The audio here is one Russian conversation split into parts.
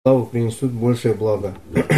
славу принесут большее благо.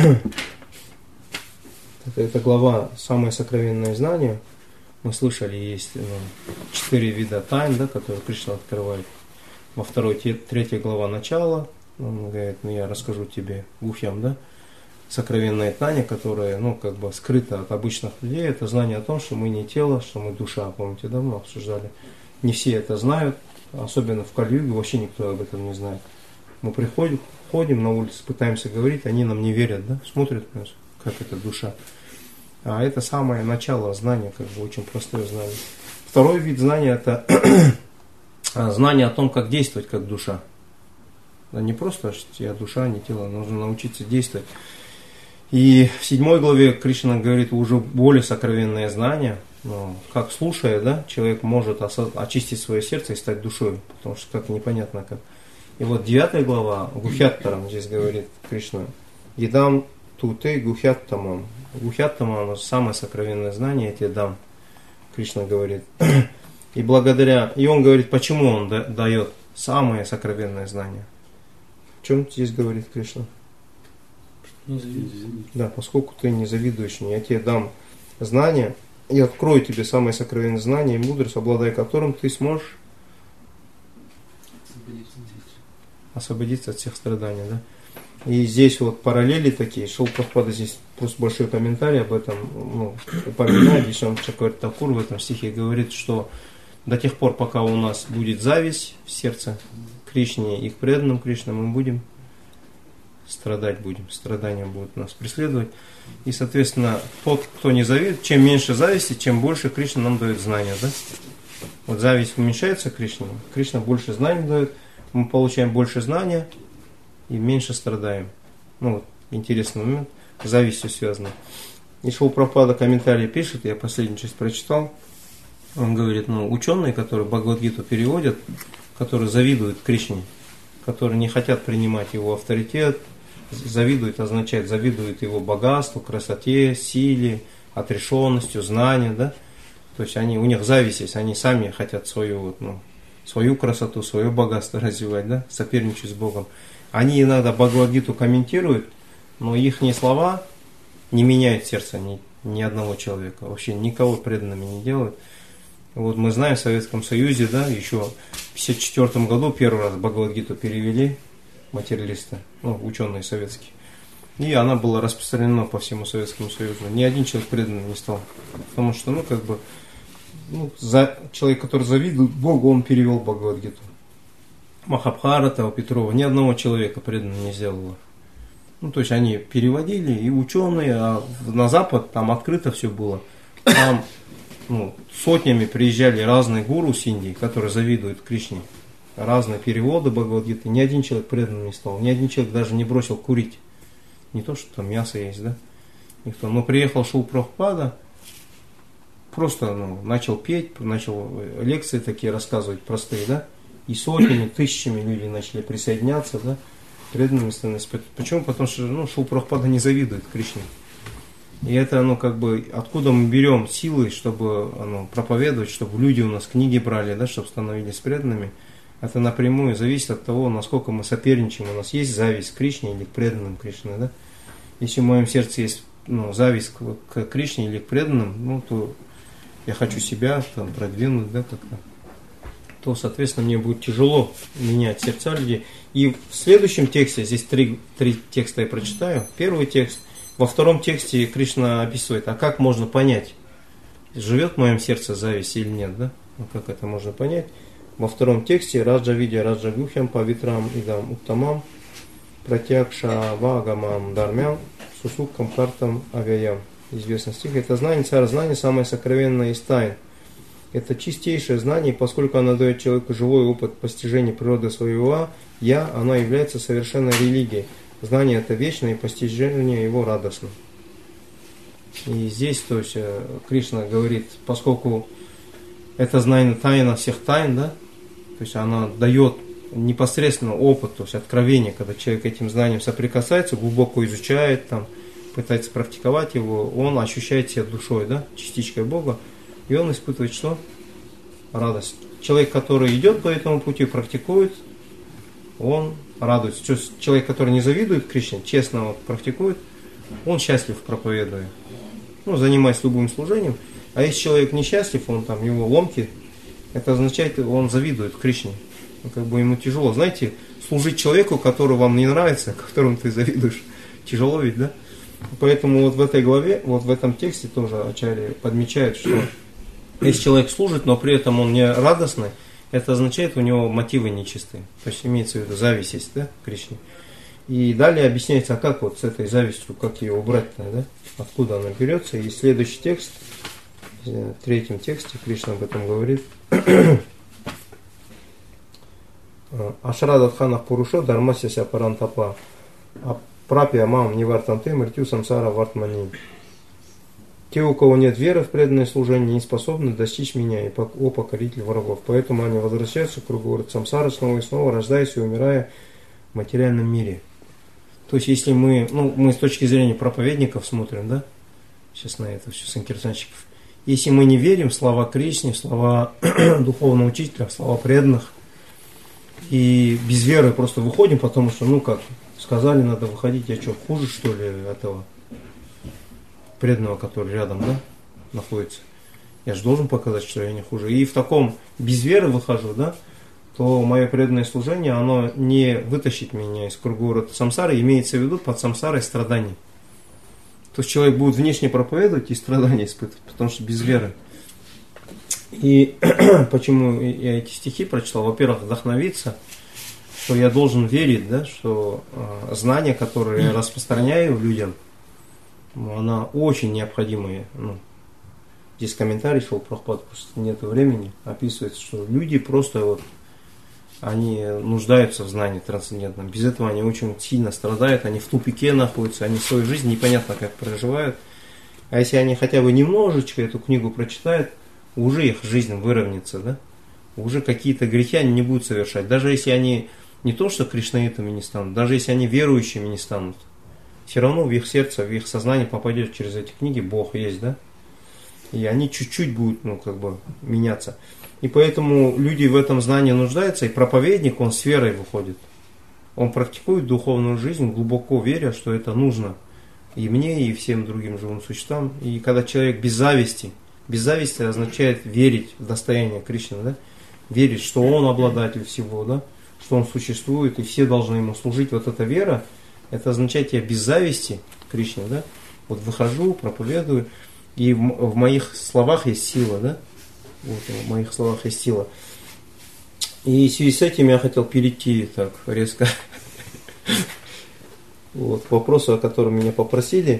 Это глава «Самое сокровенное знание». Мы слышали, есть 4 вида тайн, да, которые Кришна открывает. Во второй, третья глава «Начало». Он говорит, я расскажу тебе гухьям, да, сокровенное знание, которое, скрыто от обычных людей. Это знание о том, что мы не тело, что мы душа. Помните, да, мы обсуждали. Не все это знают, особенно в Кали-юге, вообще никто об этом не знает. Мы ходим на улице, пытаемся говорить, они нам не верят, да, смотрят на нас, как это душа. А это самое начало знания, очень простое знание. Второй вид знания – это знание о том, как действовать как душа. Да, не просто, что я душа, не тело, нужно научиться действовать. И в 7 главе Кришна говорит уже более сокровенное знание, как слушая, да, человек может очистить свое сердце и стать душой, потому что как непонятно как. И вот 9 глава, Гухяттарам, здесь говорит Кришна, «Едам туте гухяттамам». Гухяттамам – самое сокровенное знание, я тебе дам, Кришна говорит. И он говорит, почему он дает самое сокровенное знание. В чем здесь говорит Кришна? Не завидуй. Да, поскольку ты не завидуешь мне, я тебе дам знание, и открою тебе самое сокровенное знание и мудрость, обладая которым ты сможешь освободиться от всех страданий, да? И здесь вот параллели такие. Шрила Прабхупада здесь просто большой комментарий об этом упоминает. Здесь он Чакраварти Такур в этом стихе говорит, что до тех пор, пока у нас будет зависть в сердце Кришне и к преданным Кришне, мы будем страдать, страдания будут нас преследовать. И, соответственно, тот, кто не завидует, чем меньше зависти, чем больше Кришна нам дает знания, да? Вот зависть уменьшается Кришне, Кришна больше знаний дает, мы получаем больше знания и меньше страдаем. Интересный момент, с завистью связано. И Шрила Прабхупада комментарий пишет, я последнюю часть прочитал. Он говорит, ученые, которые Бхагавад-гиту переводят, которые завидуют Кришне, которые не хотят принимать его авторитет, означает завидуют его богатству, красоте, силе, отрешенностью, знанию, да? То есть у них зависть есть, они сами хотят свою красоту, свое богатство развивать, да? Соперничать с Богом. Они иногда Бхагавад-гиту комментируют, но их слова не меняют сердце ни одного человека, вообще никого преданными не делают. Вот мы знаем, в Советском Союзе, да, еще в 1954 году первый раз Бхагавад-гиту перевели материалисты, ученые советские. И она была распространена по всему Советскому Союзу. Ни один человек преданным не стал. Потому что, человек, который завидует Богу, он перевел Бхагавад-гиту. Махабхарата у Петрова ни одного человека преданным не сделало. То есть они переводили, и ученые, а на Запад там открыто все было. Там сотнями приезжали разные гуру с Индии, которые завидуют Кришне. Разные переводы Бхагавад-гиты. Ни один человек преданным не стал. Ни один человек даже не бросил курить. Не то, что там мясо есть, да? Никто. Но приехал Шрила Прабхупада, просто начал петь, начал лекции такие рассказывать простые, да? И сотнями, тысячами людей начали присоединяться, да? Преданными становились. Почему? Потому что Шрила Прабхупада не завидует Кришне. И это, откуда мы берем силы, чтобы проповедовать, чтобы люди у нас книги брали, да, чтобы становились преданными. Это напрямую зависит от того, насколько мы соперничаем. У нас есть зависть к Кришне или к преданным Кришне, да? Если в моем сердце есть зависть к Кришне или к преданным, то я хочу себя продвинуть, да, как-то, то, соответственно, мне будет тяжело менять сердца людей. И в следующем тексте, здесь три текста я прочитаю. Первый текст. Во втором тексте Кришна описывает, а как можно понять, живет в моем сердце зависть или нет, да? Как это можно понять? Во втором тексте Раджа Видя Раджа Гухьям Павитрам Идам Уттамам Пратьякша Вагамам Дармям Сусуккам Картам Авяям. Известный стих. Это знание, царь знания, самое сокровенное из тайн. Это чистейшее знание, поскольку оно дает человеку живой опыт постижения природы своего «я», оно является совершенной религией. Знание это вечное, и постижение его радостно. И здесь, то есть, Кришна говорит, поскольку это знание тайна всех тайн, да, то есть она дает непосредственно опыт, то есть откровение, когда человек этим знанием соприкасается, глубоко изучает, пытается практиковать его, он ощущает себя душой, да, частичкой Бога, и он испытывает что? Радость. Человек, который идет по этому пути, практикует, он радуется. Человек, который не завидует Кришне, честно вот практикует, он счастлив, проповедуя. Ну, занимаясь любым служением. А если человек несчастлив, он там, его ломки, это означает, он завидует Кришне. Ну, как бы ему тяжело. Знаете, служить человеку, который вам не нравится, которому ты завидуешь, тяжело ведь, да? Поэтому вот в этой главе, вот в этом тексте тоже ачарьи подмечают, что если человек служит, но при этом он не радостный, это означает, у него мотивы нечистые. То есть имеется в виду зависть есть, да, Кришне. И далее объясняется, а как вот с этой завистью, как ее убрать-то, да? Откуда она берется. И следующий текст, в третьем тексте Кришна об этом говорит. Ашрадат ханах пурушо дармасяся парантапа. Прапья мам нивартанты мртю самсара вартмани. Те, у кого нет веры в преданное служение, не способны достичь меня, о покоритель врагов. Поэтому они возвращаются к круговорот самсары снова и снова, рождаясь и умирая в материальном мире. То есть, если мы с точки зрения проповедников смотрим, да, сейчас на это все, санкиртанщиков, если мы не верим в слова Кришны, в слова духовного учителя, в слова преданных, и без веры просто выходим, потому что, как сказали, надо выходить, я что, хуже, что ли, этого преданного, который рядом, да, находится? Я же должен показать, что я не хуже. И в таком без веры выхожу, да, то мое преданное служение, оно не вытащит меня из круговорота самсары, имеется в виду под самсарой страданий. То есть человек будет внешне проповедовать и страдания испытывать, потому что без веры. И почему я эти стихи прочитал? Во-первых, вдохновиться, что я должен верить, да, что знание, которое я распространяю людям, она очень необходимая. Здесь комментарий шел Прабхупад, просто нет времени, описывается, что люди просто они нуждаются в знании трансцендентном. Без этого они очень сильно страдают, они в тупике находятся, они свою жизнь непонятно как проживают. А если они хотя бы немножечко эту книгу прочитают, уже их жизнь выровняется, да? Уже какие-то грехи они не будут совершать. Даже если они не то, что кришнаитами не станут, даже если они верующими не станут, все равно в их сердце, в их сознание попадет через эти книги Бог есть, да? И они чуть-чуть будут, меняться. И поэтому люди в этом знании нуждаются, и проповедник, он с верой выходит. Он практикует духовную жизнь, глубоко веря, что это нужно и мне, и всем другим живым существам. И когда человек без зависти означает верить в достояние Кришны, да? Верить, что он обладатель всего, да? Что он существует, и все должны ему служить. Вот эта вера, это означает, я без зависти Кришне, да? Вот выхожу, проповедую, и в моих словах есть сила, да? Вот, в моих словах есть сила. И в связи с этим я хотел перейти так резко к вопросу, о котором меня попросили.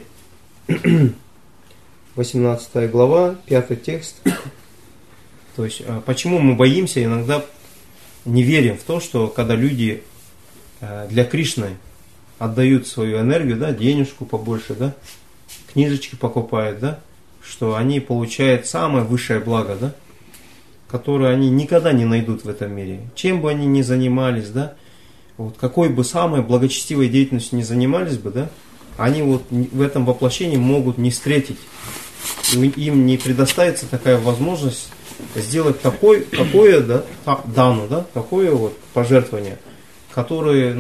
18 глава, 5 текст. То есть, почему мы боимся, иногда не верим в то, что когда люди для Кришны отдают свою энергию, да, денежку побольше, да, книжечки покупают, да, что они получают самое высшее благо, да, которое они никогда не найдут в этом мире. Чем бы они ни занимались, да, вот какой бы самой благочестивой деятельностью ни занимались бы, да, они вот в этом воплощении могут не встретить. Им не предоставится такая возможность сделать такое дану, да, такое вот пожертвование, которое,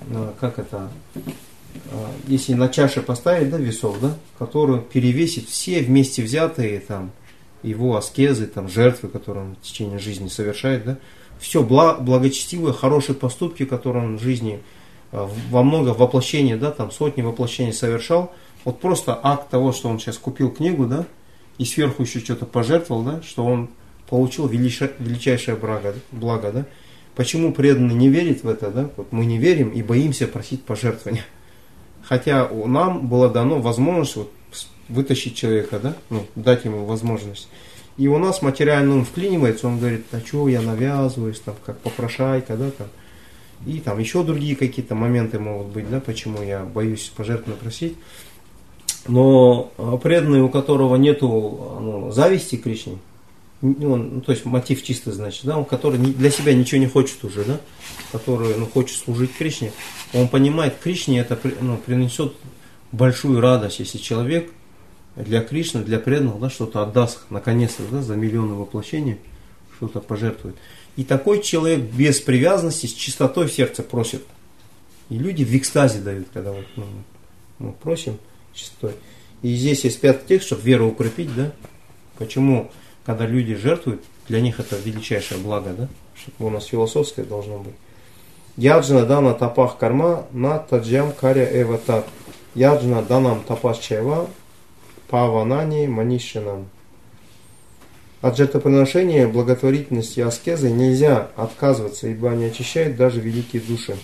если на чаше поставить, да, весов, да, который перевесит все вместе взятые там его аскезы, там, жертвы, которые он в течение жизни совершает, да, все благочестивые, хорошие поступки, которые он в жизни во много воплощений, да, там сотни воплощений совершал, вот просто акт того, что он сейчас купил книгу, да, и сверху еще что-то пожертвовал, да, что он получил величайшее благо, да. Почему преданный не верит в это, да? Вот мы не верим и боимся просить пожертвования. Хотя нам было дано возможность вытащить человека, да, дать ему возможность. И у нас материально он вклинивается, он говорит, а что я навязываюсь, там, как попрошайка, да, там. И там еще другие какие-то моменты могут быть, да, почему я боюсь пожертвования просить. Но преданный, у которого нету зависти к Кришне, то есть мотив чистый, значит, да, он, который для себя ничего не хочет уже, да, который хочет служить Кришне, он понимает, Кришне это принесет большую радость, если человек для Кришны, для преданных, да, что-то отдаст, наконец-то, да, за миллионы воплощений, что-то пожертвует. И такой человек без привязанности, с чистотой в сердце просит. И люди в экстазе дают, когда вот, мы просим чистотой. И здесь есть 5 текст, чтобы веру укрепить, да? Почему, когда люди жертвуют, для них это величайшее благо, да? Чтобы у нас философское должно быть. Яджна дана тапах карма на таджам каря эватат. Яджна данам тапаш чайва паванани манишинам. От жертвоприношения, благотворительности и аскезы нельзя отказываться, ибо они очищают даже великие души.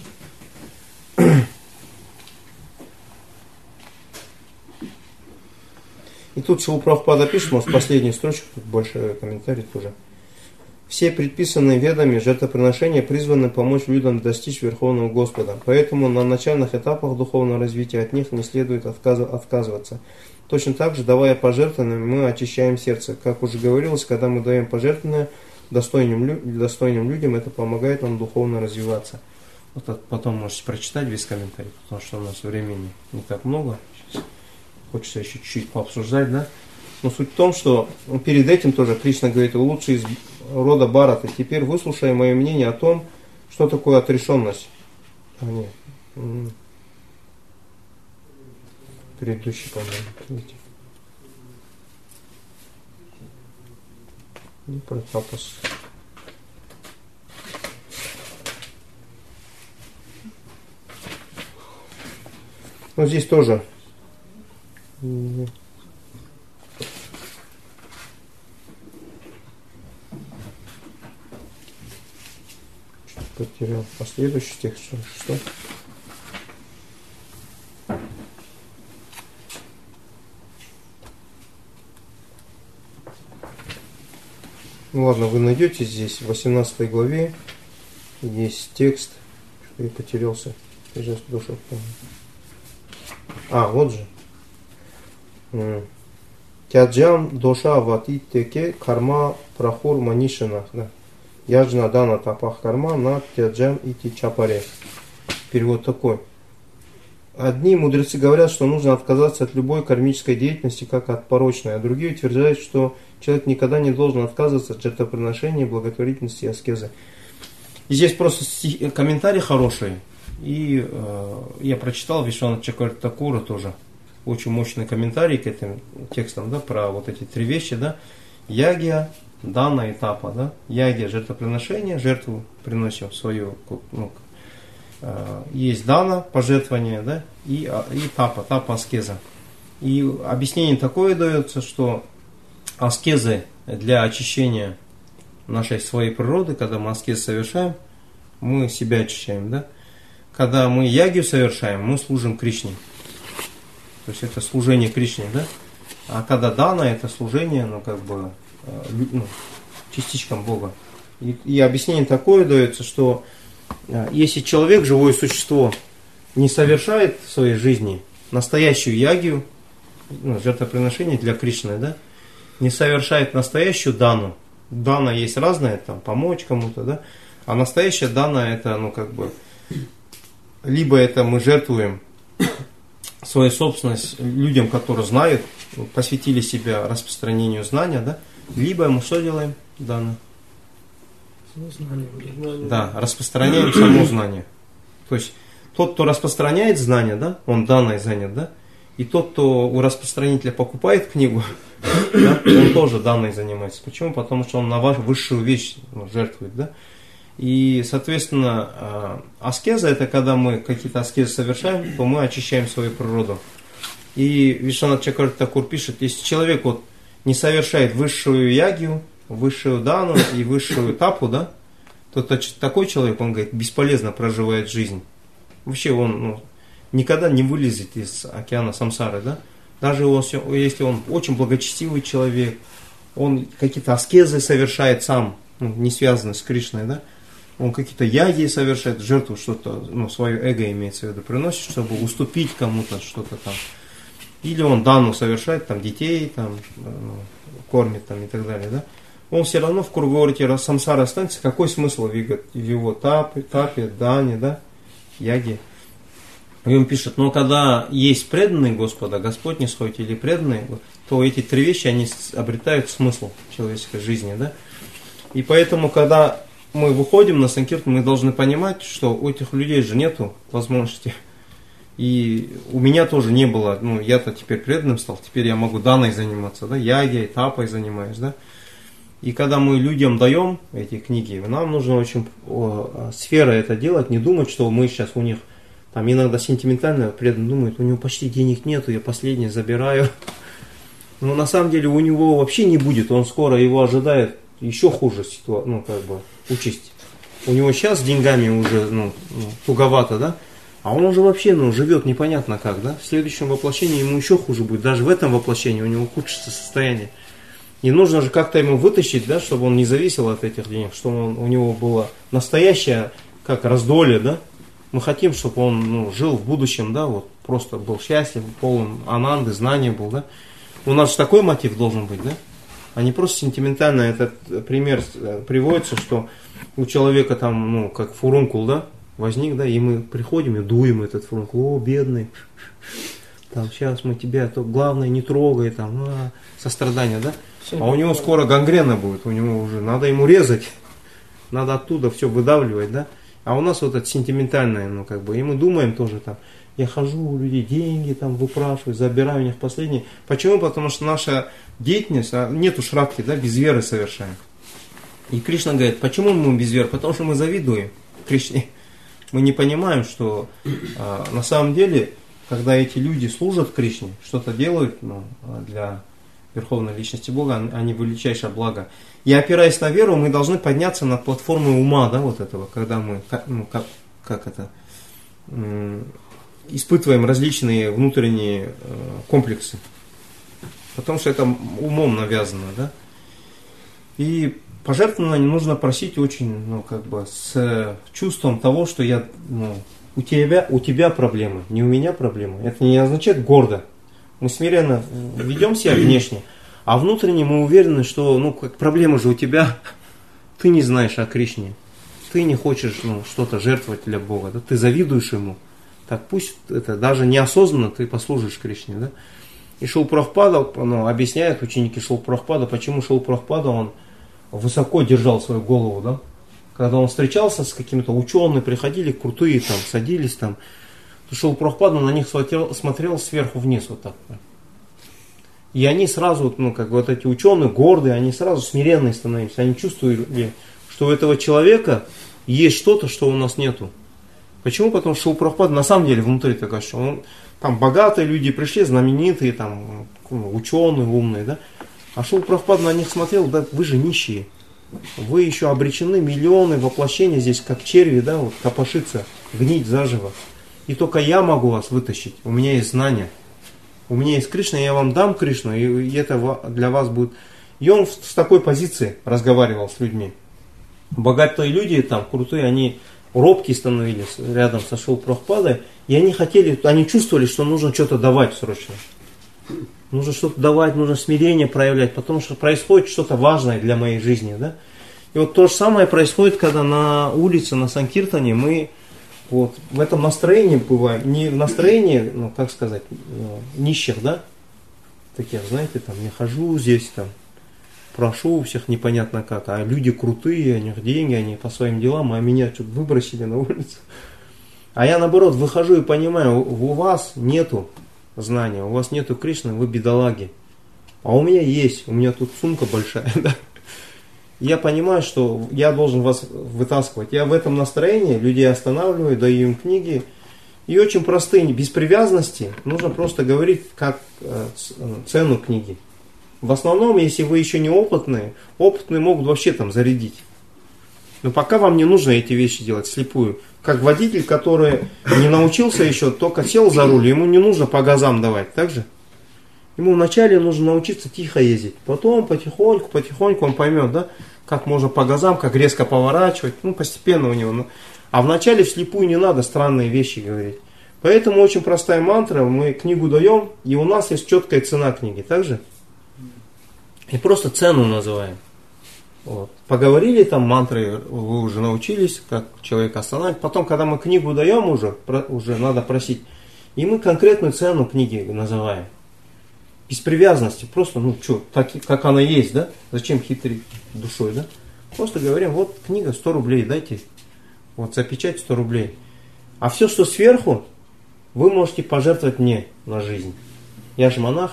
И тут Шрила Прабхупада пишет, у нас последний строчек, тут большой комментарий тоже. Все предписанные ведами жертвоприношения призваны помочь людям достичь Верховного Господа. Поэтому на начальных этапах духовного развития от них не следует отказываться. Точно так же, давая пожертвования, мы очищаем сердце. Как уже говорилось, когда мы даем пожертвования достойным людям, это помогает нам духовно развиваться. Вот потом можете прочитать без комментариев, потому что у нас времени не так много. Сейчас хочется еще чуть-чуть пообсуждать, да? Но суть в том, что перед этим тоже Кришна говорит, лучший из рода Бхарата. Теперь выслушай мое мнение о том, что такое отрешенность. Предыдущий, по-моему. Не про тапас. Но здесь тоже. Потерял. Последующий текст. Что? Ну ладно, вы найдете здесь в 18 главе есть текст, что я потерялся. Вот же. Тяджам доша вати теке карма прахур манишина. Яджна дана тапах карма на тяджам ити чапаре. Перевод такой. Одни мудрецы говорят, что нужно отказаться от любой кармической деятельности, как от порочной, а другие утверждают, что человек никогда не должен отказываться от жертвоприношения, благотворительности и аскезы. И здесь просто комментарий хороший. И я прочитал Вишванатха Чакраварти Такура тоже. Очень мощный комментарий к этим текстам, да, про вот эти 3 вещи, да. Ягья, дана и тапа, да. Ягья — жертвоприношение, жертву приносим свою, есть дана, пожертвование, да, и тапа аскеза. И объяснение такое дается, что аскезы для очищения нашей своей природы, когда мы аскез совершаем, мы себя очищаем, да. Когда мы ягью совершаем, мы служим Кришне. То есть это служение Кришне, да. А когда дана — это служение, частичкам Бога. И объяснение такое дается, что если человек, живое существо, не совершает в своей жизни настоящую ягью, жертвоприношение для Кришны, да, не совершает настоящую дану. Дана есть разная, там, помочь кому-то, да, а настоящая дана — это, либо это мы жертвуем свою собственность людям, которые знают, посвятили себя распространению знания, да, либо мы что делаем? Дана. Да, распространяем само знание. То есть тот, кто распространяет знание, да, он данной занят, да, и тот, кто у распространителя покупает книгу, да, он тоже данной занимается. Почему? Потому что он на высшую вещь жертвует, да. И, соответственно, аскеза — это когда мы какие-то аскезы совершаем, то мы очищаем свою природу. И Вишванатха Чакраварти Такур пишет, если человек не совершает высшую ягью, высшую дану и высшую тапу, да, то такой человек, он говорит, бесполезно проживает жизнь. Вообще он никогда не вылезет из океана самсары, да. Даже если он очень благочестивый человек, он какие-то аскезы совершает сам, не связанные с Кришной, да. Он какие-то ягьи совершает, жертву что-то, свое эго имеется в виду, приносит, чтобы уступить кому-то что-то там. Или он дану совершает, там, детей, там, кормит, там, и так далее, да. Он все равно в круговорите самсары останется. Какой смысл в его тапе, дане, да, яге? И он пишет, но когда есть преданные Господа, Господь не сходит, или преданные, то эти 3 вещи, они обретают смысл человеческой жизни, да. И поэтому, когда мы выходим на Санкиртан, мы должны понимать, что у этих людей же нету возможности. И у меня тоже не было, ну, я-то теперь преданным стал, теперь я могу даной заниматься, да, ягой, тапой занимаюсь, да. И когда мы людям даем эти книги, нам нужно очень сфера это делать, не думать, что мы сейчас у них, там иногда сентиментально преданно думают, у него почти денег нету, я последнее забираю. Но на самом деле у него вообще не будет, он скоро его ожидает еще хуже ситуация, ну, как бы, участь. У него сейчас с деньгами уже, ну, туговато, да, а он уже вообще, ну, живет непонятно как, да, в следующем воплощении ему еще хуже будет, даже в этом воплощении у него ухудшится состояние. И нужно же как-то ему вытащить, да, чтобы он не зависел от этих денег, чтобы у него было настоящее, как раздолье, да. Мы хотим, чтобы он, ну, жил в будущем, да, вот, просто был счастлив, полон ананды, знания был, да. У нас же такой мотив должен быть, да. А не просто сентиментально. Этот пример приводится, что у человека там, ну, как фурункул, да, возник, да, и мы приходим и дуем этот фурункул. О, бедный, там, сейчас мы тебя, то главное не трогай, там, сострадание, да. А у него скоро гангрена будет, у него уже надо ему резать, надо оттуда все выдавливать, да. А у нас вот это сентиментальное, ну, как бы, и мы думаем тоже там, я хожу у людей, деньги там выпрашиваю, забираю у них последние. Почему? Потому что наша деятельность, нету шрапки, да, без веры совершаем. И Кришна говорит, почему мы без веры? Потому что мы завидуем Кришне. Мы не понимаем, что на самом деле, когда эти люди служат Кришне, что-то делают, ну, для Верховной Личности Бога, они величайшее благо. И опираясь на веру, мы должны подняться над платформой ума, да, вот этого, когда мы, ну, как это, испытываем различные внутренние комплексы. Потому что это умом навязано, да. И пожертвование нужно просить очень, ну, как бы, с чувством того, что я, ну, у тебя проблемы, не у меня проблемы. Это не означает гордо. Мы смиренно ведем себя внешне, а внутренне мы уверены, что, ну, как проблема же у тебя, ты не знаешь о Кришне, ты не хочешь, ну, что-то жертвовать для Бога, да? Ты завидуешь Ему. Так пусть это даже неосознанно ты послужишь Кришне, да? И Шрила Прабхупада, ну, объясняет ученики Шрила Прабхупада, почему Шрила Прабхупада, он высоко держал свою голову, да? Когда он встречался с какими-то учеными, приходили крутые, там, садились там, то Шрила Прабхупада на них смотрел сверху вниз вот так. И они сразу, ну, как вот эти ученые, гордые, они сразу смиренные становились. Они чувствовали, что у этого человека есть что-то, что у нас нету. Почему? Потому что Шрила Прабхупада на самом деле внутри такая, что он, там богатые люди пришли, знаменитые, там, ученые, умные, да. А Шрила Прабхупада на них смотрел, да, вы же нищие. Вы еще обречены миллионы воплощений здесь, как черви, да, вот, копошиться, гнить заживо. И только я могу вас вытащить. У меня есть знания. У меня есть Кришна, я вам дам Кришну, и это для вас будет. И он с такой позиции разговаривал с людьми. Богатые люди, там, крутые, они робкие становились рядом со Шрилой Прабхупадой, и они чувствовали, что нужно что-то давать срочно. Нужно что-то давать, нужно смирение проявлять, потому что происходит что-то важное для моей жизни, да. И вот то же самое происходит, когда на улице, на Санкиртане мы вот в этом настроении бываем, не в настроении, ну, как сказать, нищих, да, таких, знаете, там, я хожу здесь, там, прошу у всех непонятно как, а люди крутые, у них деньги, они по своим делам, а меня что-то выбросили на улицу. А я, наоборот, выхожу и понимаю, у вас нету знания, у вас нету Кришны, вы бедолаги. А у меня есть, у меня тут сумка большая, да. Я понимаю, что я должен вас вытаскивать. Я в этом настроении людей останавливаю, даю им книги. И очень простые, без привязанности, нужно просто говорить как цену книги. В основном, если вы еще не опытные могут вообще там зарядить. Но пока вам не нужно эти вещи делать слепую. Как водитель, который не научился еще, только сел за руль, ему не нужно по газам давать, так же? Ему вначале нужно научиться тихо ездить, потом потихоньку он поймет, да, как можно по газам, как резко поворачивать, ну, постепенно у него. А вначале вслепую не надо странные вещи говорить. Поэтому очень простая мантра, мы книгу даем, и у нас есть четкая цена книги, так же? И просто цену называем. Вот. Поговорили там мантры, вы уже научились, как человека останавливать. Потом, когда мы книгу даем уже надо просить, и мы конкретную цену книги называем. Без привязанности, просто, ну что, так, как она есть, да? Зачем хитрить душой, да? Просто говорим, вот книга 100 рублей дайте. Вот за печать 100 рублей. А все, что сверху, вы можете пожертвовать мне на жизнь. Я же монах.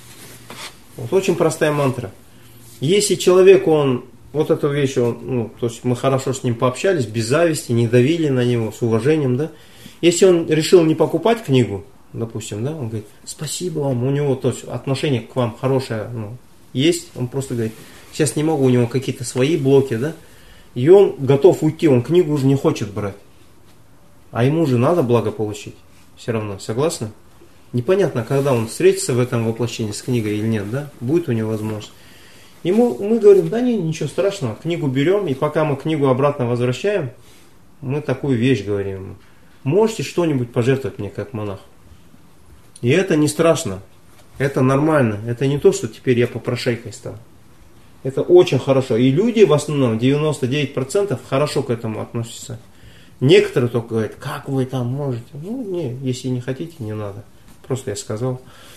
Вот очень простая мантра. Если человек, он, вот эту вещь, то есть мы хорошо с ним пообщались, без зависти, не давили на него, с уважением, да. Если он решил не покупать книгу, допустим, да, он говорит, спасибо вам, у него то есть, отношение к вам хорошее есть, он просто говорит, сейчас не могу, у него какие-то свои блоки, да, и он готов уйти, он книгу уже не хочет брать. А ему же надо благо получить, все равно, согласны? Непонятно, когда он встретится в этом воплощении с книгой или нет, да, будет у него возможность. Ему мы говорим, да не, ничего страшного, книгу берем, и пока мы книгу обратно возвращаем, мы такую вещь говорим ему. Можете что-нибудь пожертвовать мне как монах? И это не страшно, это нормально, это не то, что теперь я попрошайкой стал. Это очень хорошо. И люди в основном, 99% хорошо к этому относятся. Некоторые только говорят, как вы там можете? Ну, не, если не хотите, не надо. Просто я сказал.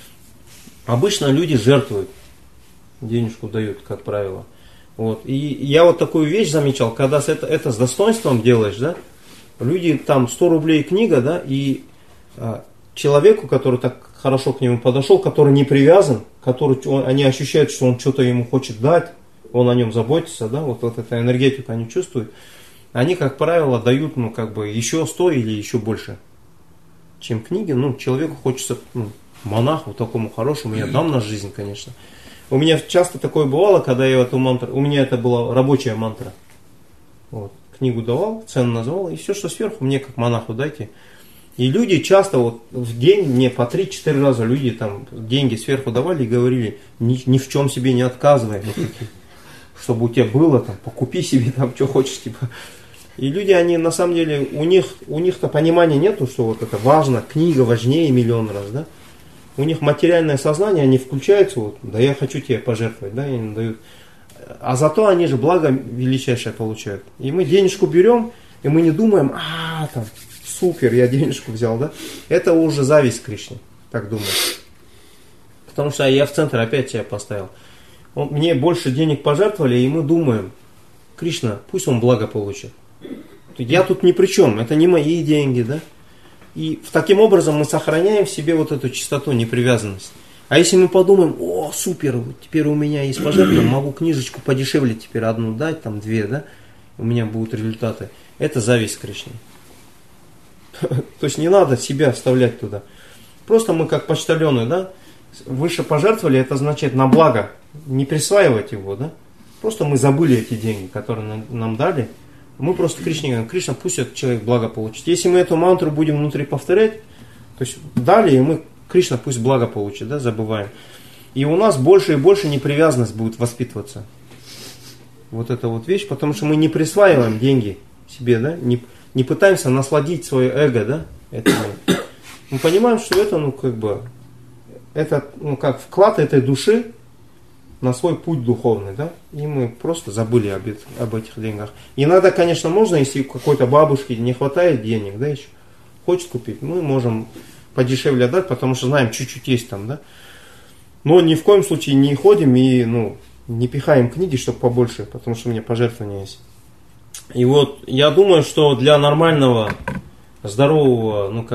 Обычно люди жертвуют, денежку дают, как правило. Вот. И я вот такую вещь замечал, когда это с достоинством делаешь, да, люди там 100 рублей книга, да, и человеку, который так хорошо к нему подошел, который не привязан, они ощущают, что он что-то ему хочет дать, он о нем заботится, да, вот эту энергетику они чувствуют, они, как правило, дают, еще 100 или еще больше, чем книги. Человеку хочется, монаху такому хорошему, я дам на жизнь, конечно. У меня часто такое бывало, когда я эту мантру, у меня это была рабочая мантра. Вот, книгу давал, цену назвал, и все, что сверху, мне как монаху дайте. И люди часто вот в день мне по 3-4 раза люди там деньги сверху давали и говорили, ни в чем себе не отказывай, чтобы у тебя было, там, покупи себе там, что хочешь, типа. И люди, они на самом деле, у них-то понимания нету, что вот это важно, книга важнее миллион раз, да. У них материальное сознание, они включаются, вот, да я хочу тебе пожертвовать, да, и они дают. А зато они же благо величайшее получают. И мы денежку берем, и мы не думаем, там, супер, я денежку взял, да. Это уже зависть к Кришне, так думаю. Потому что я в центр опять себя поставил. Мне больше денег пожертвовали, и мы думаем, Кришна, пусть он благо получит. Я тут ни при чем, это не мои деньги, да. И таким образом мы сохраняем в себе вот эту чистоту, непривязанность. А если мы подумаем, супер, теперь у меня есть пожертвование, могу книжечку подешевле теперь одну дать, там 2, да, у меня будут результаты. Это зависть к Кришне. То есть не надо себя вставлять туда. Просто мы как почтальоны, да, выше пожертвовали, это означает на благо, не присваивать его, да. Просто мы забыли эти деньги, которые нам дали. Мы просто Кришне говорим, Кришна, пусть этот человек благо получит. Если мы эту мантру будем внутри повторять, то есть далее мы, Кришна пусть благо получит, да, забываем. И у нас больше и больше непривязанность будет воспитываться. Вот эта вот вещь, потому что мы не присваиваем деньги себе, да, не пытаемся насладить свое эго, да, этому. Мы понимаем, что это, это, как вклад этой души на свой путь духовный, да, и мы просто забыли об этих деньгах. Иногда, конечно, можно, если у какой-то бабушки не хватает денег, да, еще хочет купить, мы можем подешевле отдать, потому что знаем, чуть-чуть есть там, да, но ни в коем случае не ходим и, не пихаем книги, чтобы побольше, потому что у меня пожертвования есть. И вот, я думаю, что для нормального, здорового,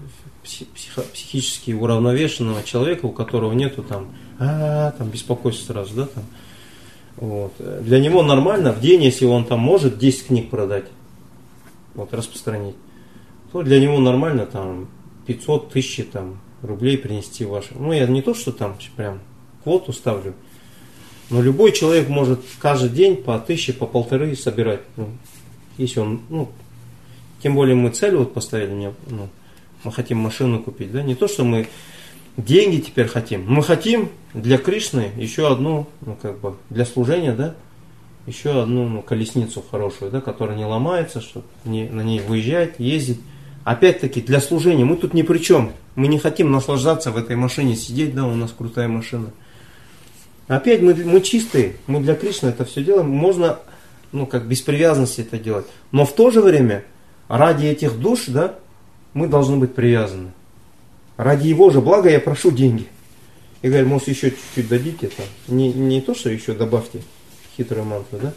психически уравновешенного человека, у которого нету там беспокойства сразу, да, там, вот, для него нормально в день, если он там может 10 книг продать, вот, распространить, то для него нормально там 500 тысяч там, рублей принести ваши. Я не то, что там прям квоту ставлю, но любой человек может каждый день по 1000, по 1500 собирать, если он, тем более мы цель вот поставили, мы хотим машину купить, да, не то, что мы деньги теперь хотим. Мы хотим для Кришны еще одну, для служения, да, еще одну колесницу хорошую, да, которая не ломается, чтобы на ней выезжать, ездить. Опять-таки для служения. Мы тут ни при чем. Мы не хотим наслаждаться в этой машине, сидеть, да, у нас крутая машина. Опять мы чистые, мы для Кришны это все делаем. Можно, без привязанности это делать. Но в то же время, ради этих душ, да, мы должны быть привязаны. Ради его же блага я прошу деньги. И говорю, может еще чуть-чуть дадите там. Не то, что еще добавьте хитрую мантру, да.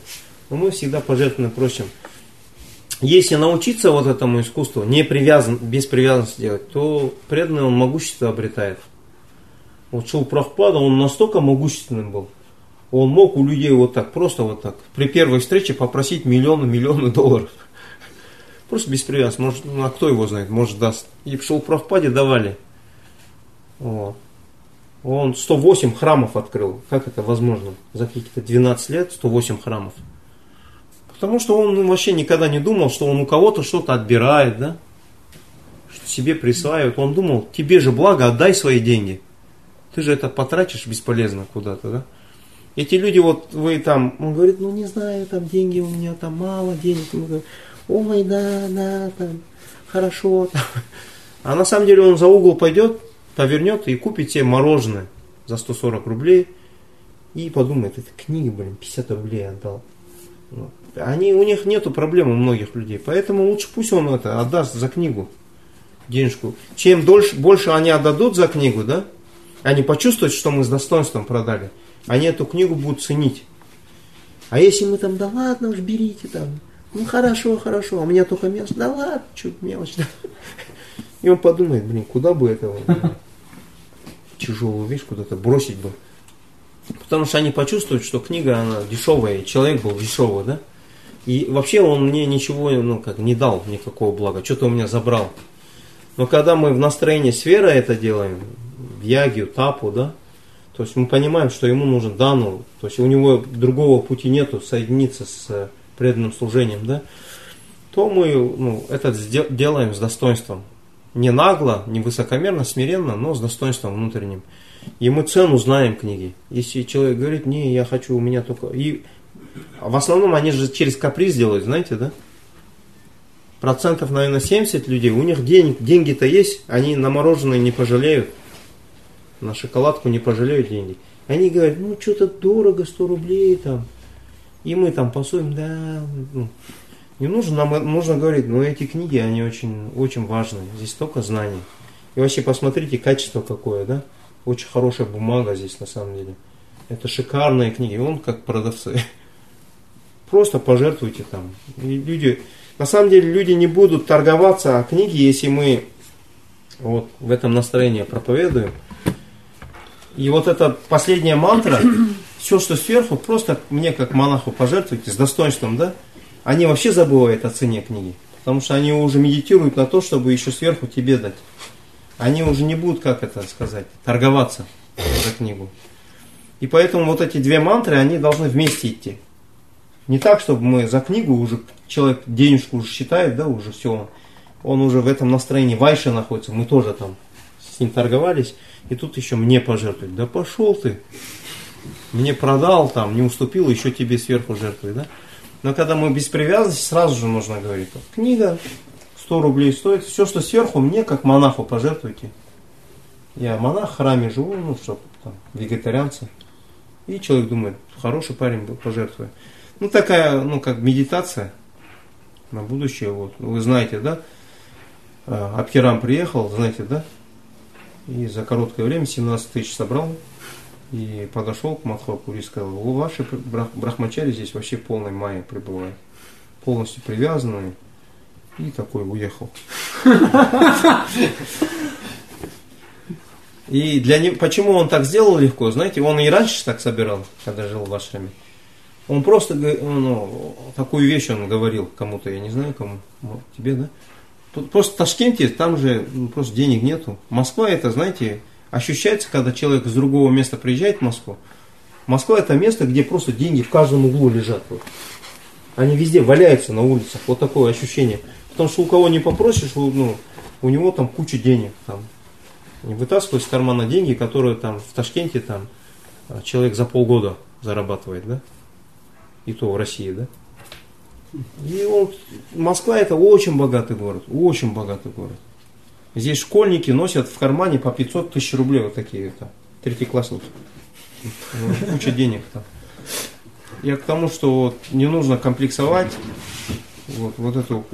Но мы всегда пожертвованы просим. Если научиться вот этому искусству, без привязанности делать, то преданный он могущество обретает. Вот Шрила Прабхупада, он настолько могущественным был. Он мог у людей вот так, просто вот так, при первой встрече попросить миллионы долларов. Просто без привязанности. Может, а кто его знает, может даст. И в Шриле Прабхупаде давали. Вот. Он 108 храмов открыл. Как это возможно? За какие-то 12 лет 108 храмов. Потому что он вообще никогда не думал, что он у кого-то что-то отбирает, да? Что себе присваивает. Он думал, тебе же благо, отдай свои деньги. Ты же это потратишь бесполезно куда-то, да? Эти люди, вот вы там, он говорит, ну не знаю, там деньги у меня там мало денег. Он говорит, ой, да, там, хорошо. А на самом деле он за угол пойдет, повернет и купит себе мороженое за 140 рублей. И подумает, это книга, 50 рублей отдал. У них нету проблем у многих людей. Поэтому лучше пусть он это отдаст за книгу денежку. Чем больше они отдадут за книгу, да, они почувствуют, что мы с достоинством продали, они эту книгу будут ценить. А если мы там, да ладно уж берите там, ну хорошо, а у меня только мелочь, да ладно, чуть мелочь. Да. И он подумает, куда бы это тяжелую вещь куда-то бросить бы. Потому что они почувствуют, что книга, она дешевая, и человек был дешевый, да. И вообще он мне ничего не дал, никакого блага, что-то у меня забрал. Но когда мы в настроении сферы это делаем, в ягью, тапу, да, то есть мы понимаем, что ему нужен дану, то есть у него другого пути нету соединиться с преданным служением, да, то мы это делаем с достоинством. Не нагло, не высокомерно, смиренно, но с достоинством внутренним. И мы цену знаем книги. Если человек говорит, не, я хочу, у меня только... И в основном они же через каприз делают, знаете, да? Процентов, наверное, 70 людей, у них деньги-то есть, они на мороженое не пожалеют, на шоколадку не пожалеют деньги. Они говорят, что-то дорого, 100 рублей там. И мы там посуем, да, не нужно, нам нужно говорить, эти книги, они очень, очень важные, здесь столько знаний. И вообще посмотрите, качество какое, да? Очень хорошая бумага здесь на самом деле. Это шикарные книги, он как продавцы. Просто пожертвуйте там. И люди, на самом деле люди не будут торговаться о книге, если мы вот в этом настроении проповедуем. И вот эта последняя мантра, все, что сверху, просто мне как монаху пожертвуйте с достоинством, да? Они вообще забывают о цене книги. Потому что они уже медитируют на то, чтобы еще сверху тебе дать. Они уже не будут, торговаться за книгу. И поэтому вот эти две мантры, они должны вместе идти. Не так, чтобы мы за книгу уже, человек денежку уже считает, да, уже все. Он уже в этом настроении вайши находится. Мы тоже там с ним торговались. И тут еще мне пожертвовать. Да пошел ты. Мне продал там, не уступил, еще тебе сверху жертвует, да. Но когда мы без привязанности, сразу же нужно говорить, книга 100 рублей стоит, все, что сверху, мне как монаху пожертвуйте. Я монах, в храме живу, чтобы там, вегетарианцы. И человек думает, хороший парень был, пожертвует. Такая, как медитация на будущее. Вот. Вы знаете, да, Абхирам приехал, знаете, да, и за короткое время 17 тысяч собрал. И подошел к Мадхапури и сказал, ваши брахмачари здесь вообще полной майей пребывают. Полностью привязанные. И такой уехал. И почему он так сделал легко? Знаете, он и раньше так собирал, когда жил в ашраме. Он просто такую вещь он говорил кому-то, я не знаю кому, тебе, да? Просто в Ташкенте, там же просто денег нету. Москва это, знаете, ощущается, когда человек с другого места приезжает в Москву. Москва это место, где просто деньги в каждом углу лежат. Вот. Они везде валяются на улицах. Вот такое ощущение. Потому что у кого не попросишь, у него там куча денег. Там. Не вытаскивают из кармана деньги, которые там в Ташкенте там, человек за полгода зарабатывает, да? И то в России, да? И Москва это очень богатый город. Очень богатый город. Здесь школьники носят в кармане по 500 тысяч рублей, вот такие, третий класс, куча денег там. Я к тому, что не нужно комплексовать, вот эту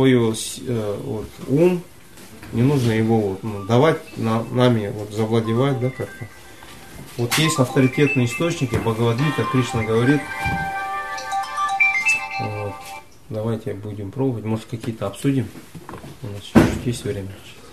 ум, не нужно его давать нами, завладевать, да, как-то. Вот есть авторитетные источники, Бхагавад-гита, Кришна говорит, давайте будем пробовать, может какие-то обсудим. У нас чуть-чуть есть время.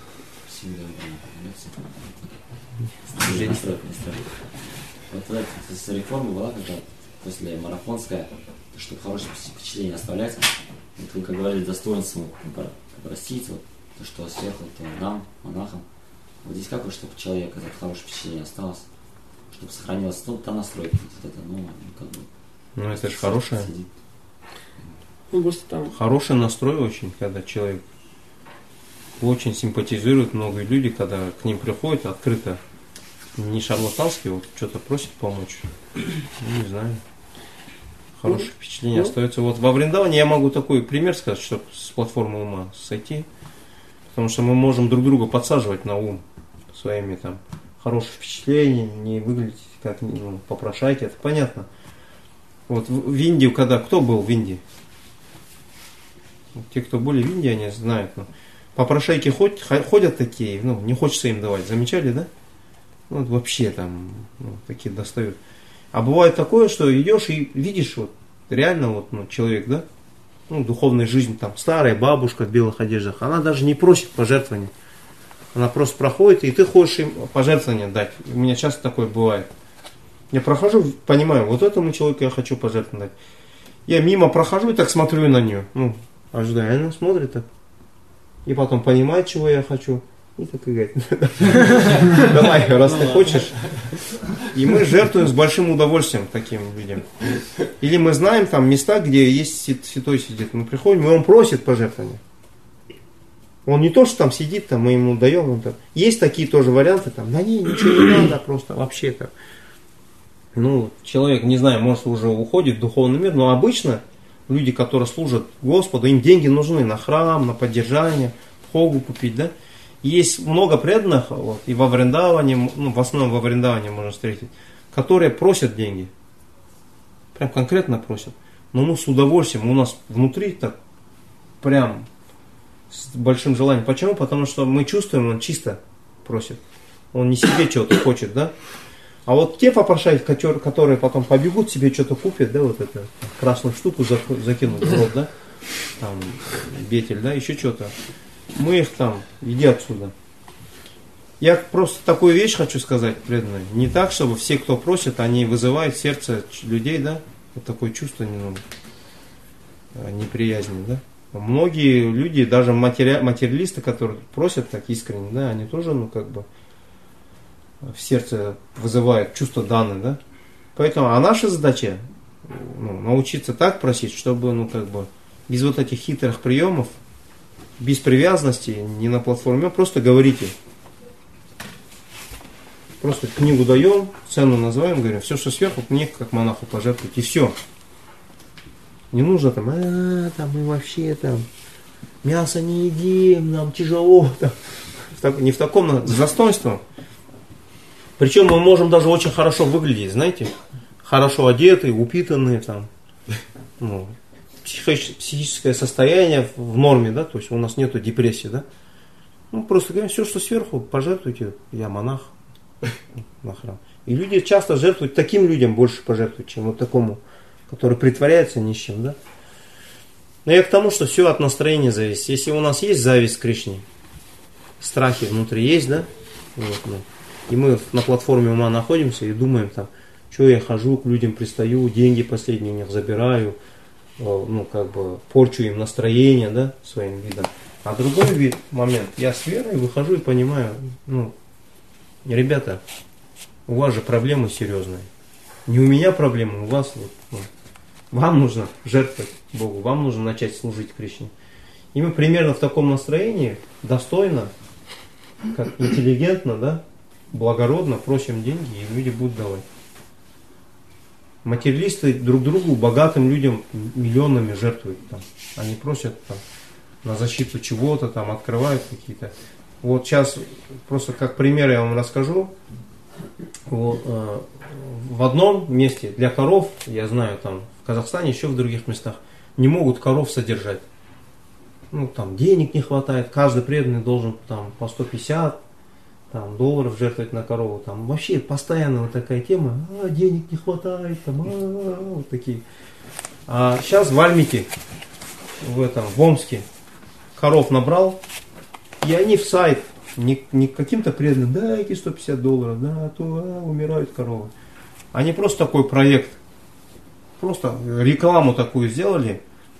Вот эта реформа была когда после марафонская, чтобы хорошее впечатление оставлять. Вот вы, как говорили, достоинством простить, вот, то, что сверху, то нам, монахам. Вот здесь как, чтобы человек это хорошее впечатление осталось, чтобы сохранилась та настройка, вот это, как бы. Ну это же хорошее. Ну, просто там... Хороший настрой очень, когда человек очень симпатизирует многие люди, когда к ним приходят открыто, не шарлатански, вот что-то просит помочь. Ну, не знаю. Хорошее впечатление остается. Вот во Вриндаване я могу такой пример сказать, чтобы с платформы ума сойти. Потому что мы можем друг друга подсаживать на ум своими там хорошие впечатления, не выглядеть как попрошайки, это понятно. Вот в Индии, когда кто был в Индии? Те, кто были в Индии, они знают. Попрошайки ходят такие, не хочется им давать. Замечали, да? Вот вообще там такие достают. А бывает такое, что идешь и видишь вот реально человек, да? Духовная жизнь, там старая бабушка в белых одеждах, она даже не просит пожертвования. Она просто проходит, и ты хочешь им пожертвования дать. У меня часто такое бывает. Я прохожу, понимаю, вот этому человеку я хочу пожертвовать. Я мимо прохожу и так смотрю на нее. Ожидаю, она смотрит так. И потом понимает, чего я хочу. И так и говорит, давай, раз ты хочешь. И мы жертвуем с большим удовольствием таким людям. Или мы знаем там места, где есть святой сидит. Мы приходим, и он просит пожертвования. Он не то, что там сидит, мы ему даем. Есть такие тоже варианты, да не, ничего не надо, просто вообще так. Человек, не знаю, может уже уходит в духовный мир, но обычно люди, которые служат Господу, им деньги нужны на храм, на поддержание, хогу купить, да. Есть много преданных, и во Вриндаване, в основном во Вриндаване можно встретить, которые просят деньги. Прям конкретно просят. Но мы с удовольствием, у нас внутри так прям с большим желанием. Почему? Потому что мы чувствуем, он чисто просит. Он не себе что-то хочет, да? А вот те попрошайки, которые потом побегут, себе что-то купят, да, вот эту красную штуку закинут в рот, да? Там, бетель, да, еще что-то. Мы их там, иди отсюда. Я просто такую вещь хочу сказать, преданные. Не так, чтобы все, кто просит, они вызывают в сердце людей, да, вот такое чувство неприязни, да. Многие люди, даже материалисты, которые просят так искренне, да, они тоже, в сердце вызывают чувство данное, да. Поэтому, а наша задача, научиться так просить, чтобы, без вот этих хитрых приемов, без привязанности, не на платформе, просто говорите. Просто книгу даем, цену называем, говорим, все, что сверху, мне как монаху пожертвуйте, и все. Не нужно мы вообще мясо не едим, нам тяжело. Не в таком, с достоинством. Причем мы можем даже очень хорошо выглядеть, знаете, хорошо одетые, упитанные, психическое состояние в норме, да, то есть у нас нету депрессии, да. Просто говорим, все, что сверху, пожертвуйте, я монах на храм. И люди часто жертвуют, таким людям больше пожертвуют, чем вот такому, который притворяется нищим, да. Но я к тому, что все от настроения зависит. Если у нас есть зависть к Кришне, страхи внутри есть, да, и мы на платформе ума находимся и думаем что я хожу, к людям пристаю, деньги последние у них забираю, порчу им настроение, да, своим видом. А другой момент, я с верой выхожу и понимаю, ребята, у вас же проблемы серьезные. Не у меня проблемы, у вас вам нужно жертвовать Богу, вам нужно начать служить Кришне. И мы примерно в таком настроении, достойно, как интеллигентно, да, благородно просим деньги, и люди будут давать. Материалисты друг другу, богатым людям миллионами жертвуют. Они просят на защиту чего-то, открывают какие-то. Вот сейчас просто как пример я вам расскажу. В одном месте для коров, я знаю, в Казахстане, еще в других местах, не могут коров содержать. Денег не хватает, каждый преданный должен по 150 долларов жертвовать на корову. Вообще постоянно вот такая тема, денег не хватает, вот такие. А сейчас в Вальмики в Омске коров набрал, и они в сайт, не каким-то преданным, дайте $150, да, а то умирают коровы. Они просто такой проект, просто рекламу такую сделали,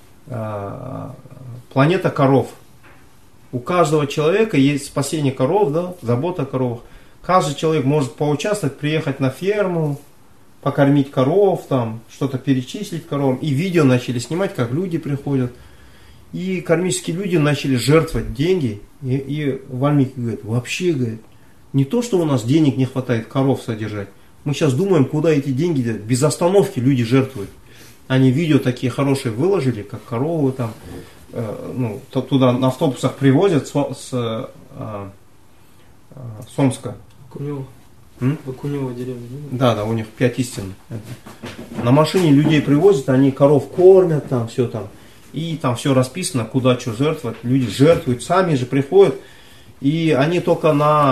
планета коров. У каждого человека есть спасение коров, да, забота о коровах. Каждый человек может поучаствовать, приехать на ферму, покормить коров, там, что-то перечислить коровам. И видео начали снимать, как люди приходят. И кармические люди начали жертвовать деньги. И Вальмики говорит, вообще, говорит, не то, что у нас денег не хватает коров содержать. Мы сейчас думаем, куда эти деньги, без остановки люди жертвуют. Они видео такие хорошие выложили, как коровы там, туда на автобусах привозят с Омска. Бакунева деревня. Да, у них 5 истин. На машине людей привозят, они коров кормят, там все там. И там все расписано, куда что жертвовать. Люди жертвуют, сами же приходят. И они только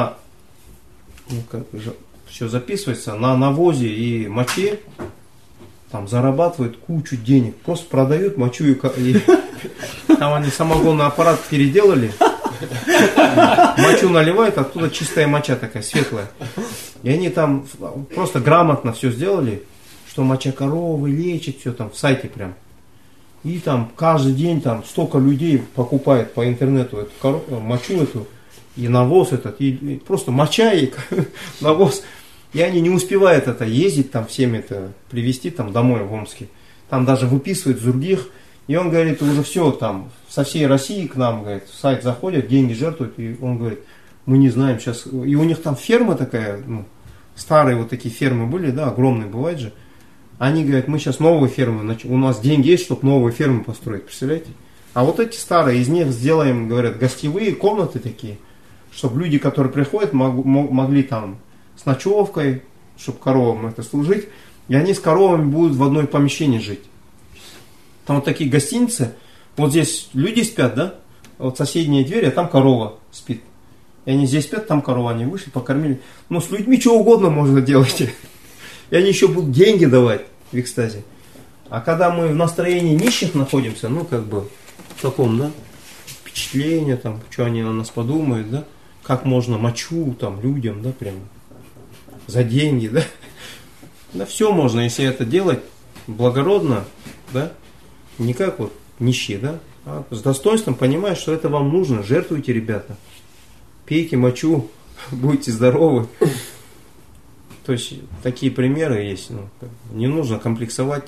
все записывается, на навозе и моче там зарабатывают кучу денег. Просто продают мочу и там они самогонный аппарат переделали. Мочу наливают, оттуда чистая моча такая, светлая. И они там просто грамотно все сделали, что моча коровы лечит, все там в сайте прям. И там каждый день там столько людей покупает по интернету эту мочу эту, и навоз этот, и просто моча и навоз. И они не успевают это ездить, там всем это привезти там домой в Омске. Там даже выписывают с других. И он говорит, уже все там, со всей России к нам, говорит, в сайт заходят, деньги жертвуют. И он говорит, мы не знаем сейчас. И у них там ферма такая, старые вот такие фермы были, да, огромные бывают же. Они говорят, мы сейчас новые фермы, у нас деньги есть, чтобы новые фермы построить, представляете? А вот эти старые, из них сделаем, говорят, гостевые комнаты такие, чтобы люди, которые приходят, могли там с ночевкой, чтобы коровам это служить, и они с коровами будут в одной помещении жить. Там вот такие гостиницы, вот здесь люди спят, да, вот соседняя дверь, а там корова спит. И они здесь спят, там корова, они вышли, покормили. Ну, с людьми что угодно можно делать. И они еще будут деньги давать в экстазе. А когда мы в настроении нищих находимся, в таком, да, впечатление, там, что они о нас подумают, да, как можно мочу там людям, да, прям за деньги, да. Да все можно, если это делать благородно, да, не как вот нищие, да, а с достоинством, понимая, что это вам нужно, жертвуйте, ребята, пейте мочу, будьте здоровы. То есть такие примеры есть, не нужно комплексовать.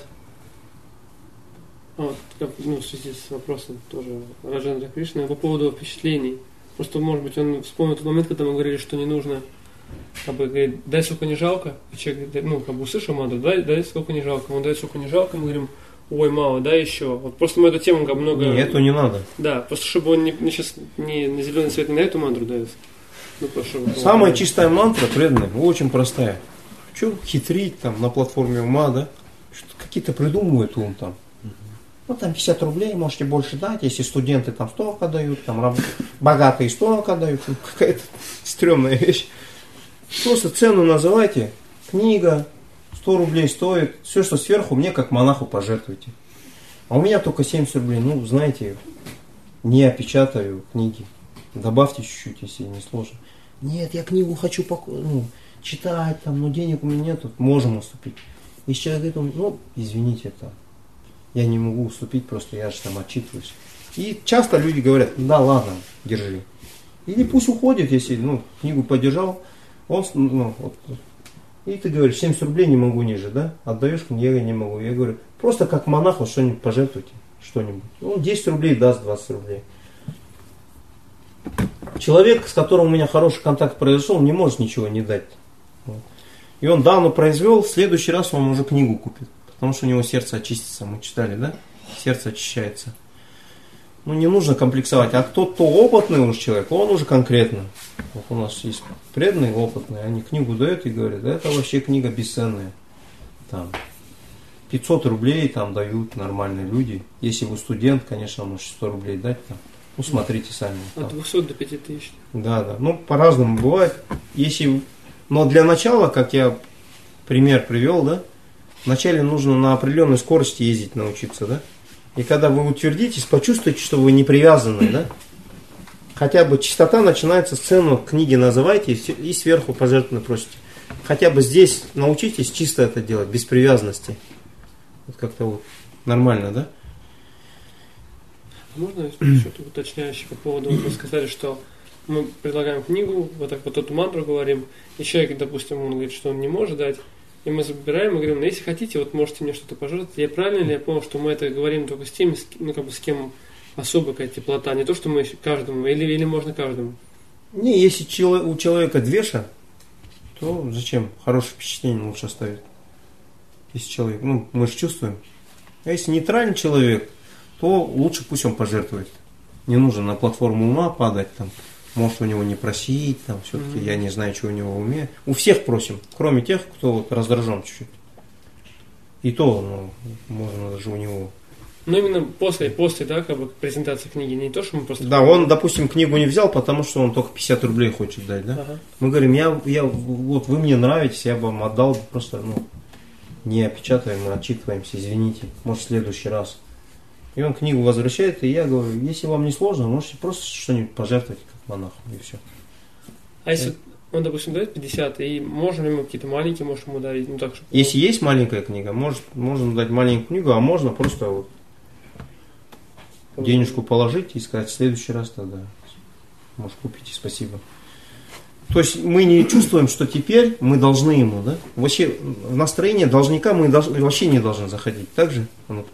В связи с вопросом тоже Раджендра Кришны по поводу впечатлений. Просто, может быть, он вспомнил тот момент, когда мы говорили, что не нужно, говорит, дай сколько не жалко. И человек, услышал мантру, дай сколько не жалко. Он дает сколько не жалко, мы говорим, ой, мало, дай еще. Вот просто мы эту тему много... Не, эту не надо. Да, просто чтобы он сейчас не на зеленый цвет, не на эту мантру дает. Самая чистая мантра, преданная, очень простая. Что хитрить там на платформе ума, да? Что-то какие-то придумывают ум там. Там 50 рублей можете больше дать, если студенты там столько дают, там богатые столько дают. Какая-то стрёмная вещь. Просто цену называйте. Книга 100 рублей стоит. Все, что сверху, мне как монаху пожертвуйте. А у меня только 70 рублей. Знаете, не опечатаю книги. Добавьте чуть-чуть, если не сложно. Нет, я книгу хочу читать, там, но денег у меня нет, можем уступить. Если человек говорит, извините, я не могу уступить, просто я же там отчитываюсь. И часто люди говорят, да ладно, держи. Или пусть уходит, если книгу поддержал, и ты говоришь, 70 рублей не могу ниже, да? Отдаешь книгу, я не могу. Я говорю, просто как монаху что-нибудь пожертвуйте, что-нибудь. 10 рублей даст 20 рублей. Человек, с которым у меня хороший контакт произошел, не может ничего не дать. И он давно произвел, в следующий раз он уже книгу купит. Потому что у него сердце очистится, мы читали, да? Сердце очищается. Не нужно комплексовать. А кто опытный уже человек, он уже конкретно. Вот у нас есть преданные, опытные, они книгу дают и говорят, да это вообще книга бесценная. Там 500 рублей там дают нормальные люди. Если вы студент, конечно, можете 100 рублей дать. Там. Смотрите сами. От 200 до 5000. Да. По-разному бывает. Но для начала, как я пример привел, да, вначале нужно на определенной скорости ездить научиться, да. И когда вы утвердитесь, почувствуйте, что вы не привязаны, да? Хотя бы чистота начинается с цену книги называйте и сверху пожертвования просите. Хотя бы здесь научитесь чисто это делать, без привязанности. Вот как-то вот нормально, да? Можно что-то уточняющее по поводу, вы сказали, что мы предлагаем книгу, вот так вот эту мантру говорим, и человек, допустим, он говорит, что он не может дать, и мы забираем и говорим, ну если хотите, вот можете мне что-то пожертвовать. Я правильно ли я понял, что мы это говорим только с теми, ну как бы с кем особая какая-то теплота, не то, что мы каждому, или можно каждому? Не, если у человека двеша, то зачем? Хорошее впечатление лучше оставить. Если человек, ну мы же чувствуем. А если нейтральный человек, то лучше пусть он пожертвует. Не нужно на платформу ума падать, там, может у него не просить, там, все-таки я не знаю, что у него в уме. У всех просим, кроме тех, кто вот раздражен чуть-чуть. И то, ну, можно даже у него. Ну именно после, да, как бы презентации книги, не то, что мы просто... Да, он, допустим, книгу не взял, потому что он только 50 рублей хочет дать, да? Ага. Мы говорим, вот вы мне нравитесь, я бы вам отдал, просто, ну, не опечатаем, мы отчитываемся, извините, может в следующий раз. И он книгу возвращает, и я говорю, если вам не сложно, можете просто что-нибудь пожертвовать, как монах, и все. А если он, допустим, дает 50, и можно ли мы какие-то маленькие, можем ему дарить? Ну, так, чтобы... Если есть маленькая книга, можно дать маленькую книгу, а можно просто вот денежку положить и сказать, в следующий раз тогда, может, купите, спасибо. То есть мы не чувствуем, что теперь мы должны ему, да? Вообще в настроение должника мы вообще не должны заходить. Так же?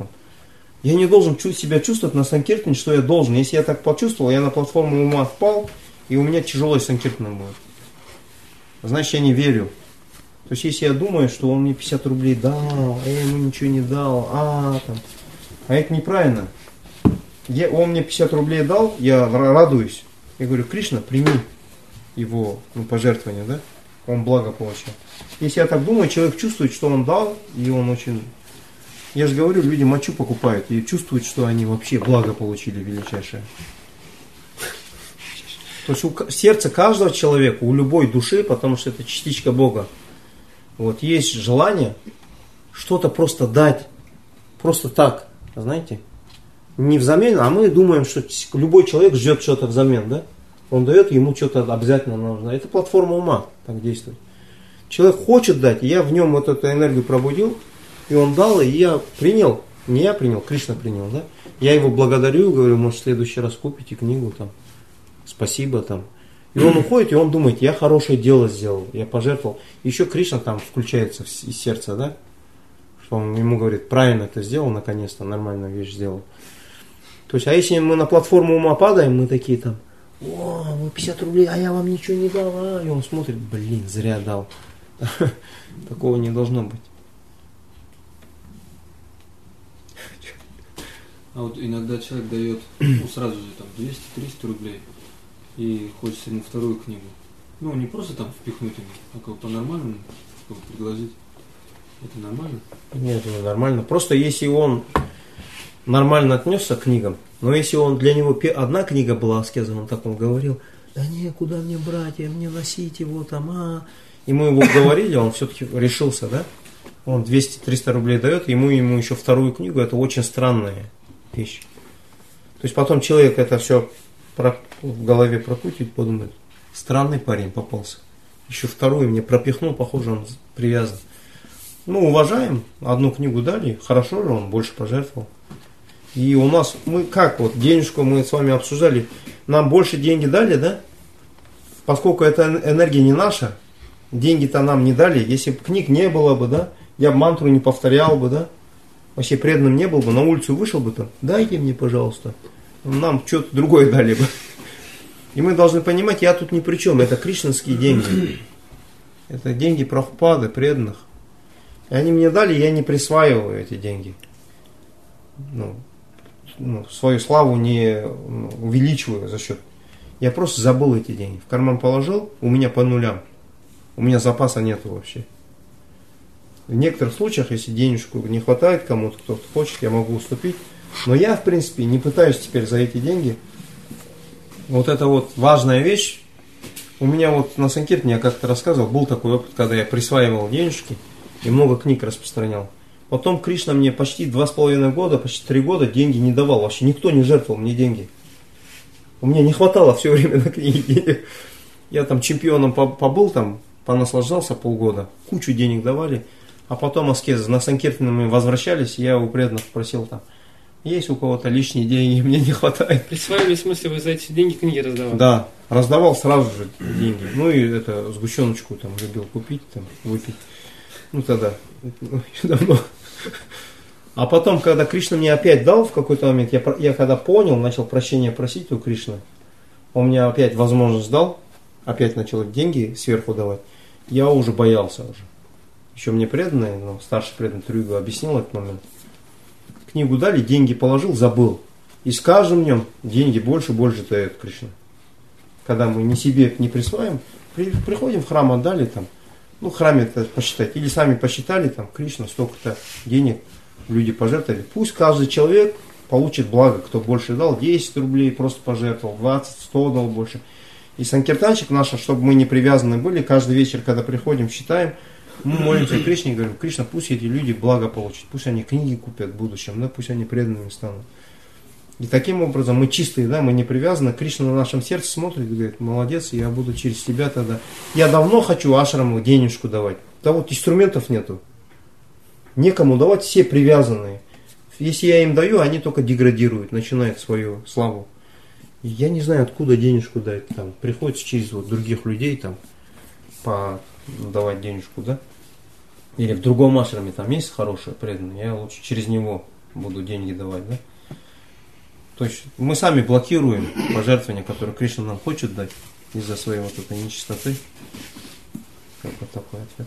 Я не должен себя чувствовать на санкиртане, что я должен. Если я так почувствовал, я на платформу ума впал, и у меня тяжелое санкиртана будет. Значит, я не верю. То есть, если я думаю, что он мне 50 рублей дал, а я ему ничего не дал, а это неправильно. Он мне 50 рублей дал, я радуюсь. Я говорю, Кришна, прими его пожертвование, да? Он благо получил. Если я так думаю, человек чувствует, что он дал, и он очень... Я же говорю, люди мочу покупают и чувствуют, что они вообще благо получили величайшее. То есть у сердца каждого человека, у любой души, потому что это частичка Бога, вот есть желание что-то просто дать, просто так, знаете, не взамен, а мы думаем, что любой человек ждет что-то взамен, да? Он дает, ему что-то обязательно нужно. Это платформа ума так действует. Человек хочет дать, и я в нем вот эту энергию пробудил, и он дал, и я принял. Не я принял, Кришна принял, да? Я его благодарю, говорю, может, в следующий раз купите книгу, там, спасибо, там. И он уходит, и он думает, я хорошее дело сделал, я пожертвовал. Еще Кришна там включается из сердца, да? Что он ему говорит, правильно ты сделал, наконец-то, нормальную вещь сделал. То есть, а если мы на платформу ума падаем, мы такие там, о, вы 50 рублей, а я вам ничего не дал, И он смотрит, блин, зря дал. Такого не должно быть. А вот иногда человек дает сразу же там 200-300 рублей и хочется ему вторую книгу. Ну, не просто там впихнуть ему, а как по-нормальному предложить. Это нормально? Нет, это нормально. Просто если он нормально отнесся к книгам, но если он для него одна книга была аскеза, он так он говорил, да не, куда мне брать, мне носить его там, И мы его говорили, он все-таки решился, да? Он 200-300 рублей дает, ему еще вторую книгу, это очень странная вещь. То есть потом человек это все в голове прокрутит, подумает, странный парень попался. Еще вторую мне пропихнул, похоже, он привязан. Ну, уважаем, одну книгу дали, хорошо же, он больше пожертвовал. И у нас, мы как вот, денежку мы с вами обсуждали, нам больше деньги дали, да? Поскольку эта энергия не наша, деньги-то нам не дали. Если бы книг не было бы, да, я бы мантру не повторял бы, да, вообще преданным не был бы, на улицу вышел бы там, дайте мне, пожалуйста, нам что-то другое дали бы. И мы должны понимать, я тут ни при чем, это кришнанские деньги. Это деньги Прабхупады, преданных. И они мне дали, я не присваиваю эти деньги. Свою славу не увеличиваю за счет. Я просто забыл эти деньги. В карман положил, у меня по нулям. У меня запаса нету вообще. В некоторых случаях, если денежку не хватает кому-то, кто-то хочет, я могу уступить. Но я, в принципе, не пытаюсь теперь за эти деньги. Вот это вот важная вещь. У меня вот на Санкиртане, я как-то рассказывал, был такой опыт, когда я присваивал денежки и много книг распространял. Потом Кришна мне почти 2,5 года, почти 3 года деньги не давал. Вообще никто не жертвовал мне деньги. У меня не хватало все время на книги. Я там чемпионом побыл, там понаслаждался полгода. Кучу денег давали. А потом аскезы на Санкиртане мы возвращались. Я у преданных просил там, есть у кого-то лишние деньги, мне не хватает. Присваивали, в смысле, вы за эти деньги книги раздавали? Да, раздавал сразу же деньги. Ну и это сгущеночку там любил купить, там, выпить. Ну тогда, давно. А потом, когда Кришна мне опять дал в какой-то момент, я когда понял, начал прощения просить у Кришны, он мне опять возможность дал, опять начал деньги сверху давать, я уже боялся уже. Еще мне преданный, ну, старший преданный Трюга объяснил этот момент. Книгу дали, деньги положил, забыл. И с каждым днем деньги больше дает Кришна. Когда мы не себе не присваиваем, приходим в храм, отдали там, ну в храме это посчитать, или сами посчитали, там, Кришна, столько-то денег люди пожертвовали. Пусть каждый человек получит благо, кто больше дал, 10 рублей просто пожертвовал, 20, 100 дал больше. И санкиртанчик наш, чтобы мы не привязаны были, каждый вечер, когда приходим, считаем, мы молимся Кришне и говорим, Кришна, пусть эти люди благо получат, пусть они книги купят в будущем, да, пусть они преданными станут. И таким образом мы чистые, да, мы не привязаны. Кришна на нашем сердце смотрит и говорит, молодец, я буду через тебя тогда. Я давно хочу ашраму денежку давать. Да вот инструментов нету. Некому давать, все привязанные. Если я им даю, они только деградируют, начинают свою славу. И я не знаю, откуда денежку дать. Там, приходится через вот других людей там, давать денежку, да. Или в другом ашраме там есть хороший преданный, я лучше через него буду деньги давать, да. То есть мы сами блокируем пожертвования, которые Кришна нам хочет дать из-за своей вот этой нечистоты. Как бы такой ответ.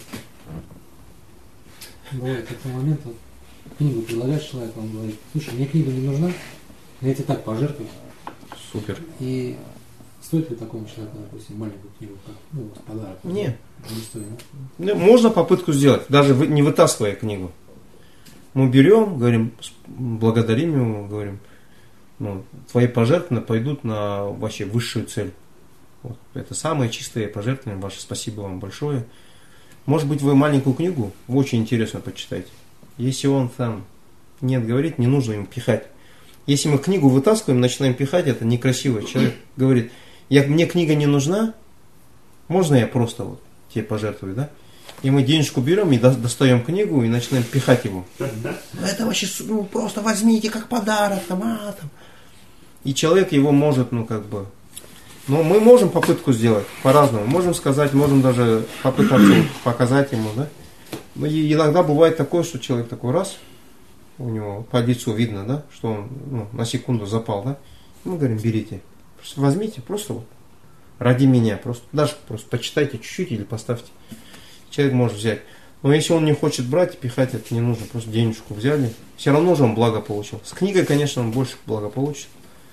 Бывает такой момент, вот, книгу предлагаешь человеку, он говорит, слушай, мне книга не нужна, я тебе так пожертвую. Супер. И стоит ли такому человеку, допустим, маленькую книгу, как, ну, подарок? Нет. Не стоит, да? Ну, можно попытку сделать, даже не вытаскивая книгу. Мы берем, говорим, благодарим его, говорим, ну, твои пожертвования пойдут на вообще высшую цель. Вот. Это самые чистые пожертвования ваши. Спасибо вам большое. Может быть, вы маленькую книгу очень интересно почитаете. Если он там нет говорит, не нужно им пихать. Если мы книгу вытаскиваем, начинаем пихать, это некрасивый человек. Говорит, мне книга не нужна, можно я просто вот тебе пожертвую, да? И мы денежку берем и достаем книгу и начинаем пихать его. Это вообще, ну, просто возьмите как подарок, там. И человек его может, ну, как бы... Ну, мы можем попытку сделать по-разному. Можем сказать, можем даже попытаться показать ему, да. Но и иногда бывает такое, что человек такой раз, у него по лицу видно, да, что он, ну, на секунду запал, да. Мы говорим, берите. Просто возьмите, просто вот ради меня. Даже просто почитайте чуть-чуть или поставьте. Человек может взять. Но если он не хочет брать, пихать это не нужно. Просто денежку взяли. Все равно же он благо получил. С книгой, конечно, он больше благо получит.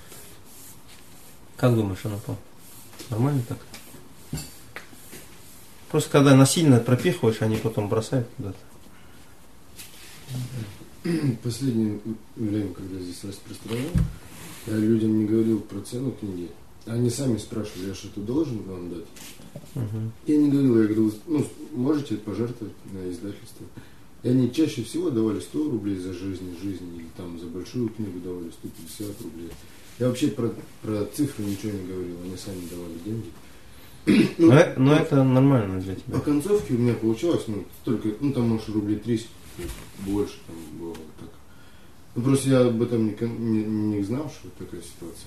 Как думаешь, Анапа? Нормально так? Просто когда насильно пропихиваешь, они потом бросают куда-то. Последнее время, когда здесь распространял, я людям не говорил про цену книги. Они сами спрашивали, я что-то должен вам дать? Я не говорил, я говорил, ну, можете пожертвовать на издательство. И они чаще всего давали 100 рублей за жизнь, или там за большую книгу давали 150 рублей. Я вообще про цифры ничего не говорил, они сами давали деньги. Но это нормально для тебя. По концовке у меня получалось, ну, только, ну, там, может, рублей 30, больше там было так. Ну, просто я об этом не знал, что такая ситуация.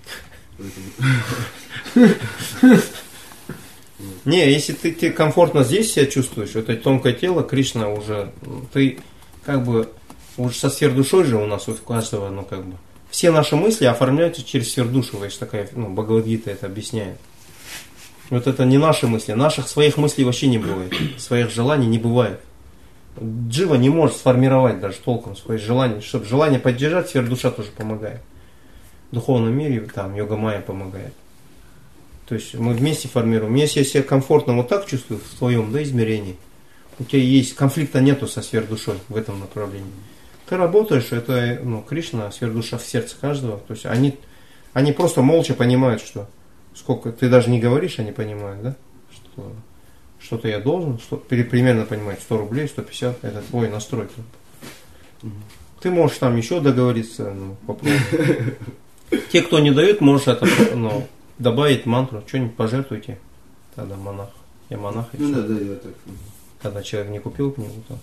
Не, если ты комфортно здесь себя чувствуешь, это тонкое тело, Кришна уже, ты как бы уже со сверхдушой же у нас у каждого, ну как бы. Все наши мысли оформляются через сверхдушу, есть такая, ну, Бхагавад-гита это объясняет. Вот это не наши мысли, наших своих мыслей вообще не бывает, своих желаний не бывает. Джива не может сформировать даже толком свои желания, чтобы желание поддержать, сверхдуша тоже помогает. В духовном мире там йога-майя помогает. То есть мы вместе формируем. Если я себя комфортно вот так чувствую в твоем, да, измерении, у тебя есть, конфликта нету со сверхдушой в этом направлении. Ты работаешь, это, ну, Кришна, сверхдуша в сердце каждого. То есть они просто молча понимают, что сколько, ты даже не говоришь, они понимают, да, что что-то я должен, что, примерно понимают, 100 рублей, 150, это твой настрой. Ты можешь там еще договориться, ну, попробуй. Те, кто не дают, можешь это, ну, добавить мантру, что-нибудь пожертвуйте. Тогда монах. Я монах. И Ну всё. да, я так. Когда человек не купил книгу, то...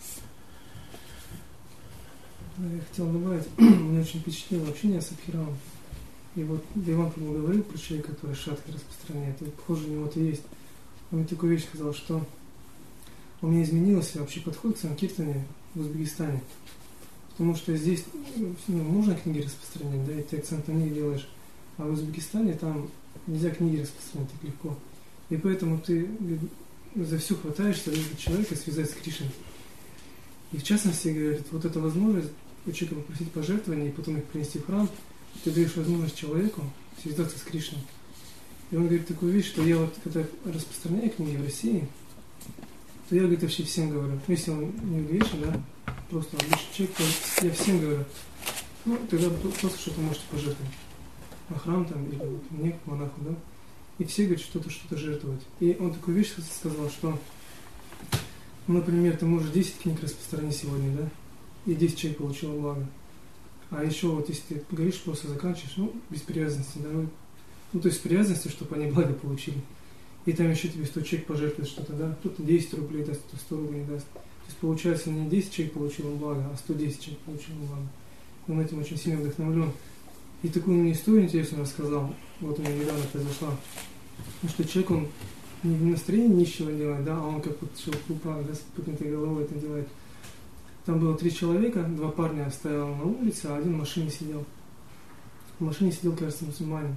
Да, я хотел добавить, меня очень впечатлило общение с Абхирамом. И вот Иван говорил про человека, который шатхи распространяет, и похоже, у него это есть. Он мне такую вещь сказал, что у меня изменился вообще подход к санкиртане в Узбекистане. Потому что здесь можно книги распространять, да, и ты акцент на них делаешь. А в Узбекистане там нельзя книги распространять так легко. И поэтому ты за все хватаешься, чтобы человека связать с Кришной. И в частности, говорит, вот эта возможность у человека попросить пожертвования и потом их принести в храм, ты даешь возможность человеку связаться с Кришной. И он говорит такую вещь, что я вот когда распространяю книги в России, то я, говорит, вообще всем говорю. Ну, если он не грешен, да, просто обычный человек, то я всем говорю, ну, тогда просто что-то можете пожертвовать. На храм там, или мне, к монаху, да. И все, говорят, что-то жертвовать. И он такую вещь сказал, что, например, ты можешь 10 книг распространить сегодня, да, и 10 человек получило благо. А еще вот если ты говоришь, просто заканчиваешь, ну, без привязанности, да, ну, то есть с привязанностью, чтобы они благо получили. И там еще тебе 100 человек пожертвует что-то, да, кто-то 10 рублей даст, кто-то 100 рублей даст. То есть получается не 10 человек получил благо, а 110 человек получил благо. И он этим очень сильно вдохновлен. И такую мне историю интересную рассказал, вот у меня недавно произошла, что человек, он не в настроении нищего делает, да, а он как вот шелкупа, да, с поднятой головой это делает. Там было 3 человека, 2 парня стояли на улице, а один в машине сидел. В машине сидел, кажется, мусульманин.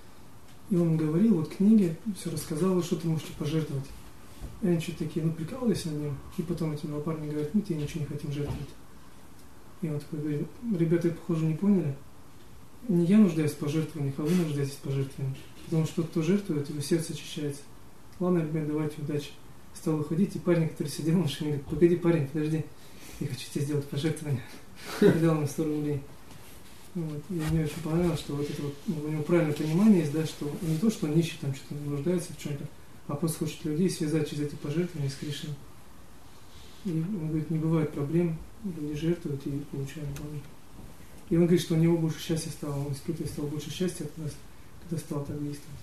И он говорил, вот книги, все рассказал, что ты можете пожертвовать. И они что-то такие, ну, прикалывались над ним. И потом эти 2 парня говорят, ну, тебе ничего не хотим жертвовать. И он такой говорит, ребята, похоже, не поняли. Не я нуждаюсь в пожертвованиях, а вы нуждаетесь в пожертвованиях. Потому что кто жертвует, его сердце очищается. Ладно, ребят, давайте, удачи. Стал выходить, и парень, который сидел в машине, говорит, погоди, парень, подожди. Я хочу тебе сделать пожертвование. И дал ему 100 рублей. Вот. И мне очень понравилось, что вот это вот, у него правильное понимание есть, да, что не то, что он нищий, там что-то нуждается в чем-то, а просто хочет людей связать через эти пожертвования с Кришной. И он говорит, не бывает проблем, люди жертвуют и получают благо. И он говорит, что у него больше счастья стало, он стал больше счастья, когда стал так действовать.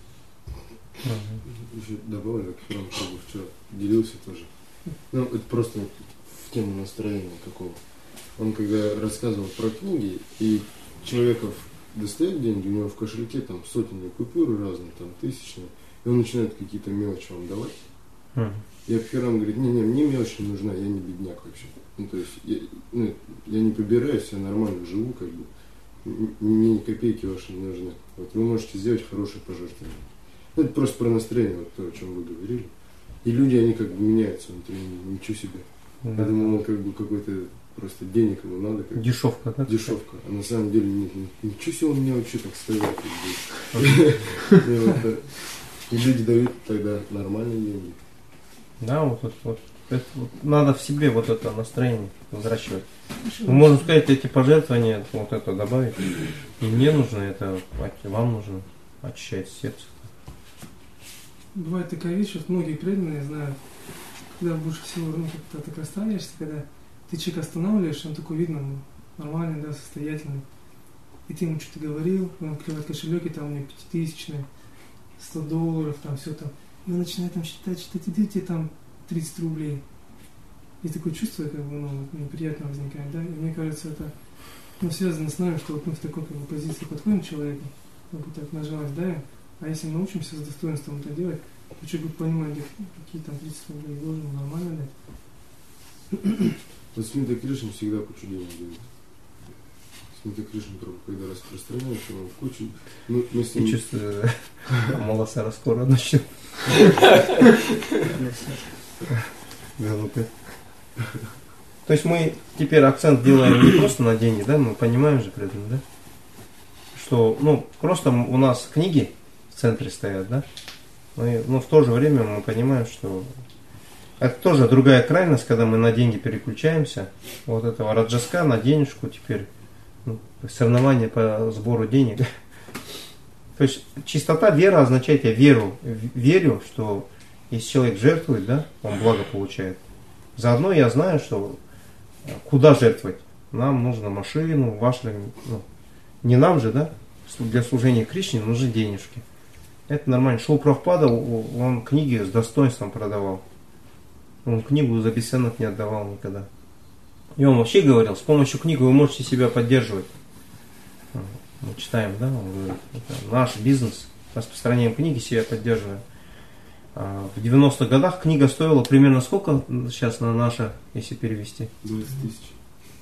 Еще добавлю, как Хирам вчера делился тоже. Ну, это просто в тему настроения какого. Он когда рассказывал про книги, и человеков достает деньги, у него в кошельке там сотни купюр разные, там тысячные, и он начинает какие-то мелочи вам давать. И Абхирам говорит, мне мелочь не нужна, я не бедняк вообще. Ну, то есть, я не побираюсь, я нормально живу, как бы. Мне ни копейки ваши не нужны. Вот вы можете сделать хорошее пожертвование. Ну, это просто про настроение, вот то, о чем вы говорили. И люди, они как бы меняются внутри, ничего себе. Да. Я думал, он как бы какой-то просто денег ему надо. Как дешевка, да? Дешевка. А на самом деле нет, ничего себе, он мне вообще так стоял. И люди дают тогда нормальные деньги. Да, вот надо в себе вот это настроение взращивать. Можно сказать, эти пожертвования, вот это добавить. И мне нужно это, вам нужно очищать сердце. Бывает такая вещь, вот многие преданные знают, когда больше всего, ну, как-то так останешься, когда ты человека останавливаешь, он такой видно, ну, нормальный, да, состоятельный. И ты ему что-то говорил, он открывает кошелек, и там у него 5000-е, $100, там все там. И он начинает там считать, и тебе там 30 рублей. И такое чувство, как бы, ну, неприятно возникает, да. И мне кажется, это, ну, связано с нами, что вот мы в такой, как бы, позиции подходим к человеку, как бы так на жалость давим. А если мы научимся с достоинством это делать, то человек будет понимать, какие там 30 рублей должен нормально дать. Вот Смита Кришна всегда кучу денег дает. Смита Кришна только когда распространяется, он кучу... Ну, если... И чувствую, Маласара скоро начнет. То есть мы теперь акцент делаем не просто на деньги, да, мы понимаем же при этом, да, что, ну, просто у нас книги в центре стоят, да, но в то же время мы понимаем, что это тоже другая крайность, когда мы на деньги переключаемся, вот этого раджаска на денежку теперь, ну, соревнование по сбору денег. То есть чистота веры означает, я верю, что если человек жертвует, да, он благо получает. Заодно я знаю, что куда жертвовать. нам нужно машину, ну, не нам же, да, для служения Кришне нужны денежки. Это нормально. Шоу Прабхупада, он книги с достоинством продавал. Он книгу за бесценок не отдавал никогда. И он вообще говорил, с помощью книги вы можете себя поддерживать. Мы читаем, да, он говорит, это наш бизнес, распространяем книги, себя поддерживаем. В 90-х годах книга стоила примерно сколько сейчас на наше, если перевести? 20 тысяч.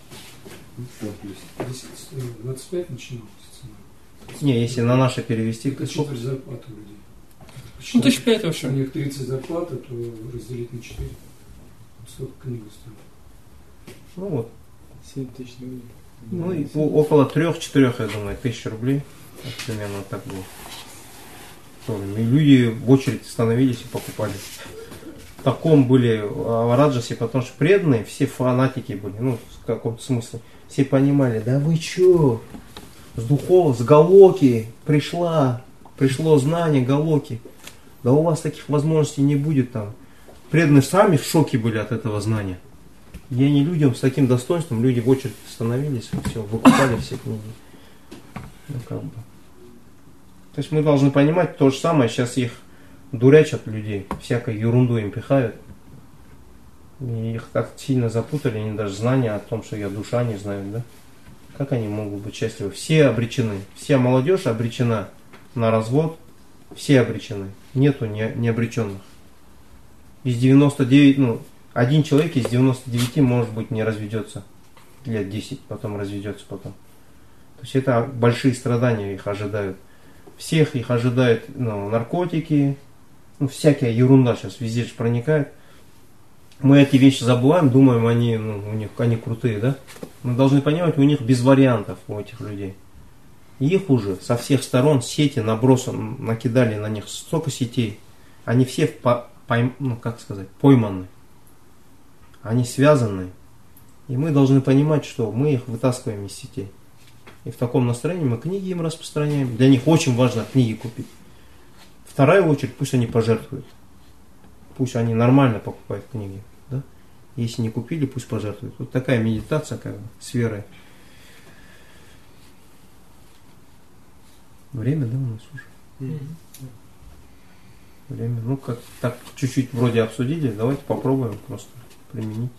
25 начиналось. Не, если на наше перевести, Это сколько? четверть зарплаты людей. Ну, 1005 У вообще. них 30 зарплаты, то разделить на 4. Сколько книга стоит? Ну вот. 7 тысяч рублей. Ну и около 3-4, я думаю, тысяч рублей. Вот примерно так было. И люди в очередь становились и покупали. В таком были в Раджасе, потому что преданные, все фанатики были, ну, в каком-то смысле. Все понимали, да вы чё? С Галоки пришло знание Галоки. Да у вас таких возможностей не будет там. Преданные сами в шоке были от этого знания. И они людям с таким достоинством, люди в очередь становились, и все, выкупали все книги. Ну, как бы. То есть мы должны понимать то же самое, сейчас их дурячат людей, всякой ерунду им пихают. И их так сильно запутали, они даже знания о том, что я душа, не знают, да? Как они могут быть счастливы? Все обречены, вся молодежь обречена на развод, все обречены, нету необреченных. Из 99, ну, один человек из 99, может быть, не разведется лет 10, потом разведется потом. То есть это большие страдания их ожидают. Всех их ожидают, ну, наркотики, ну, всякая ерунда сейчас везде же проникает. Мы эти вещи забываем, думаем, они, ну, у них, они крутые, да? Мы должны понимать, у них без вариантов, у этих людей. Их уже со всех сторон сети набросаны, накидали на них столько сетей. Они все, ну, как сказать, пойманы. Они связаны. И мы должны понимать, что мы их вытаскиваем из сетей. И в таком настроении мы книги им распространяем. Для них очень важно книги купить. Вторая очередь, пусть они пожертвуют. Пусть они нормально покупают книги. Да? Если не купили, пусть пожертвуют. Вот такая медитация, как бы, с верой. Время, да, у нас уже? Время. Ну, как так чуть-чуть вроде обсудили. Давайте попробуем просто применить.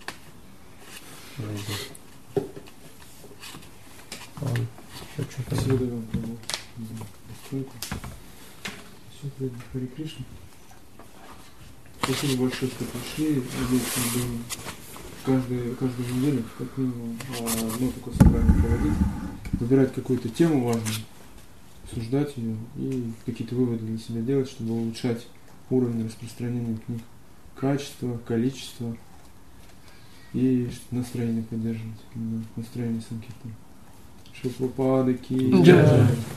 Ладно. Всего доброго. Сколько? Все, преданные Харе Кришна. Спасибо большое, что пришли. Надеюсь, мы каждую неделю, как минимум, одно такое собрание проводить, выбирать какую-то тему важную, обсуждать ее и какие-то выводы для себя делать, чтобы улучшать уровень распространения книг. Качество, количество и настроение поддерживать. Настроение Санкиртана. Шилпрапада ки.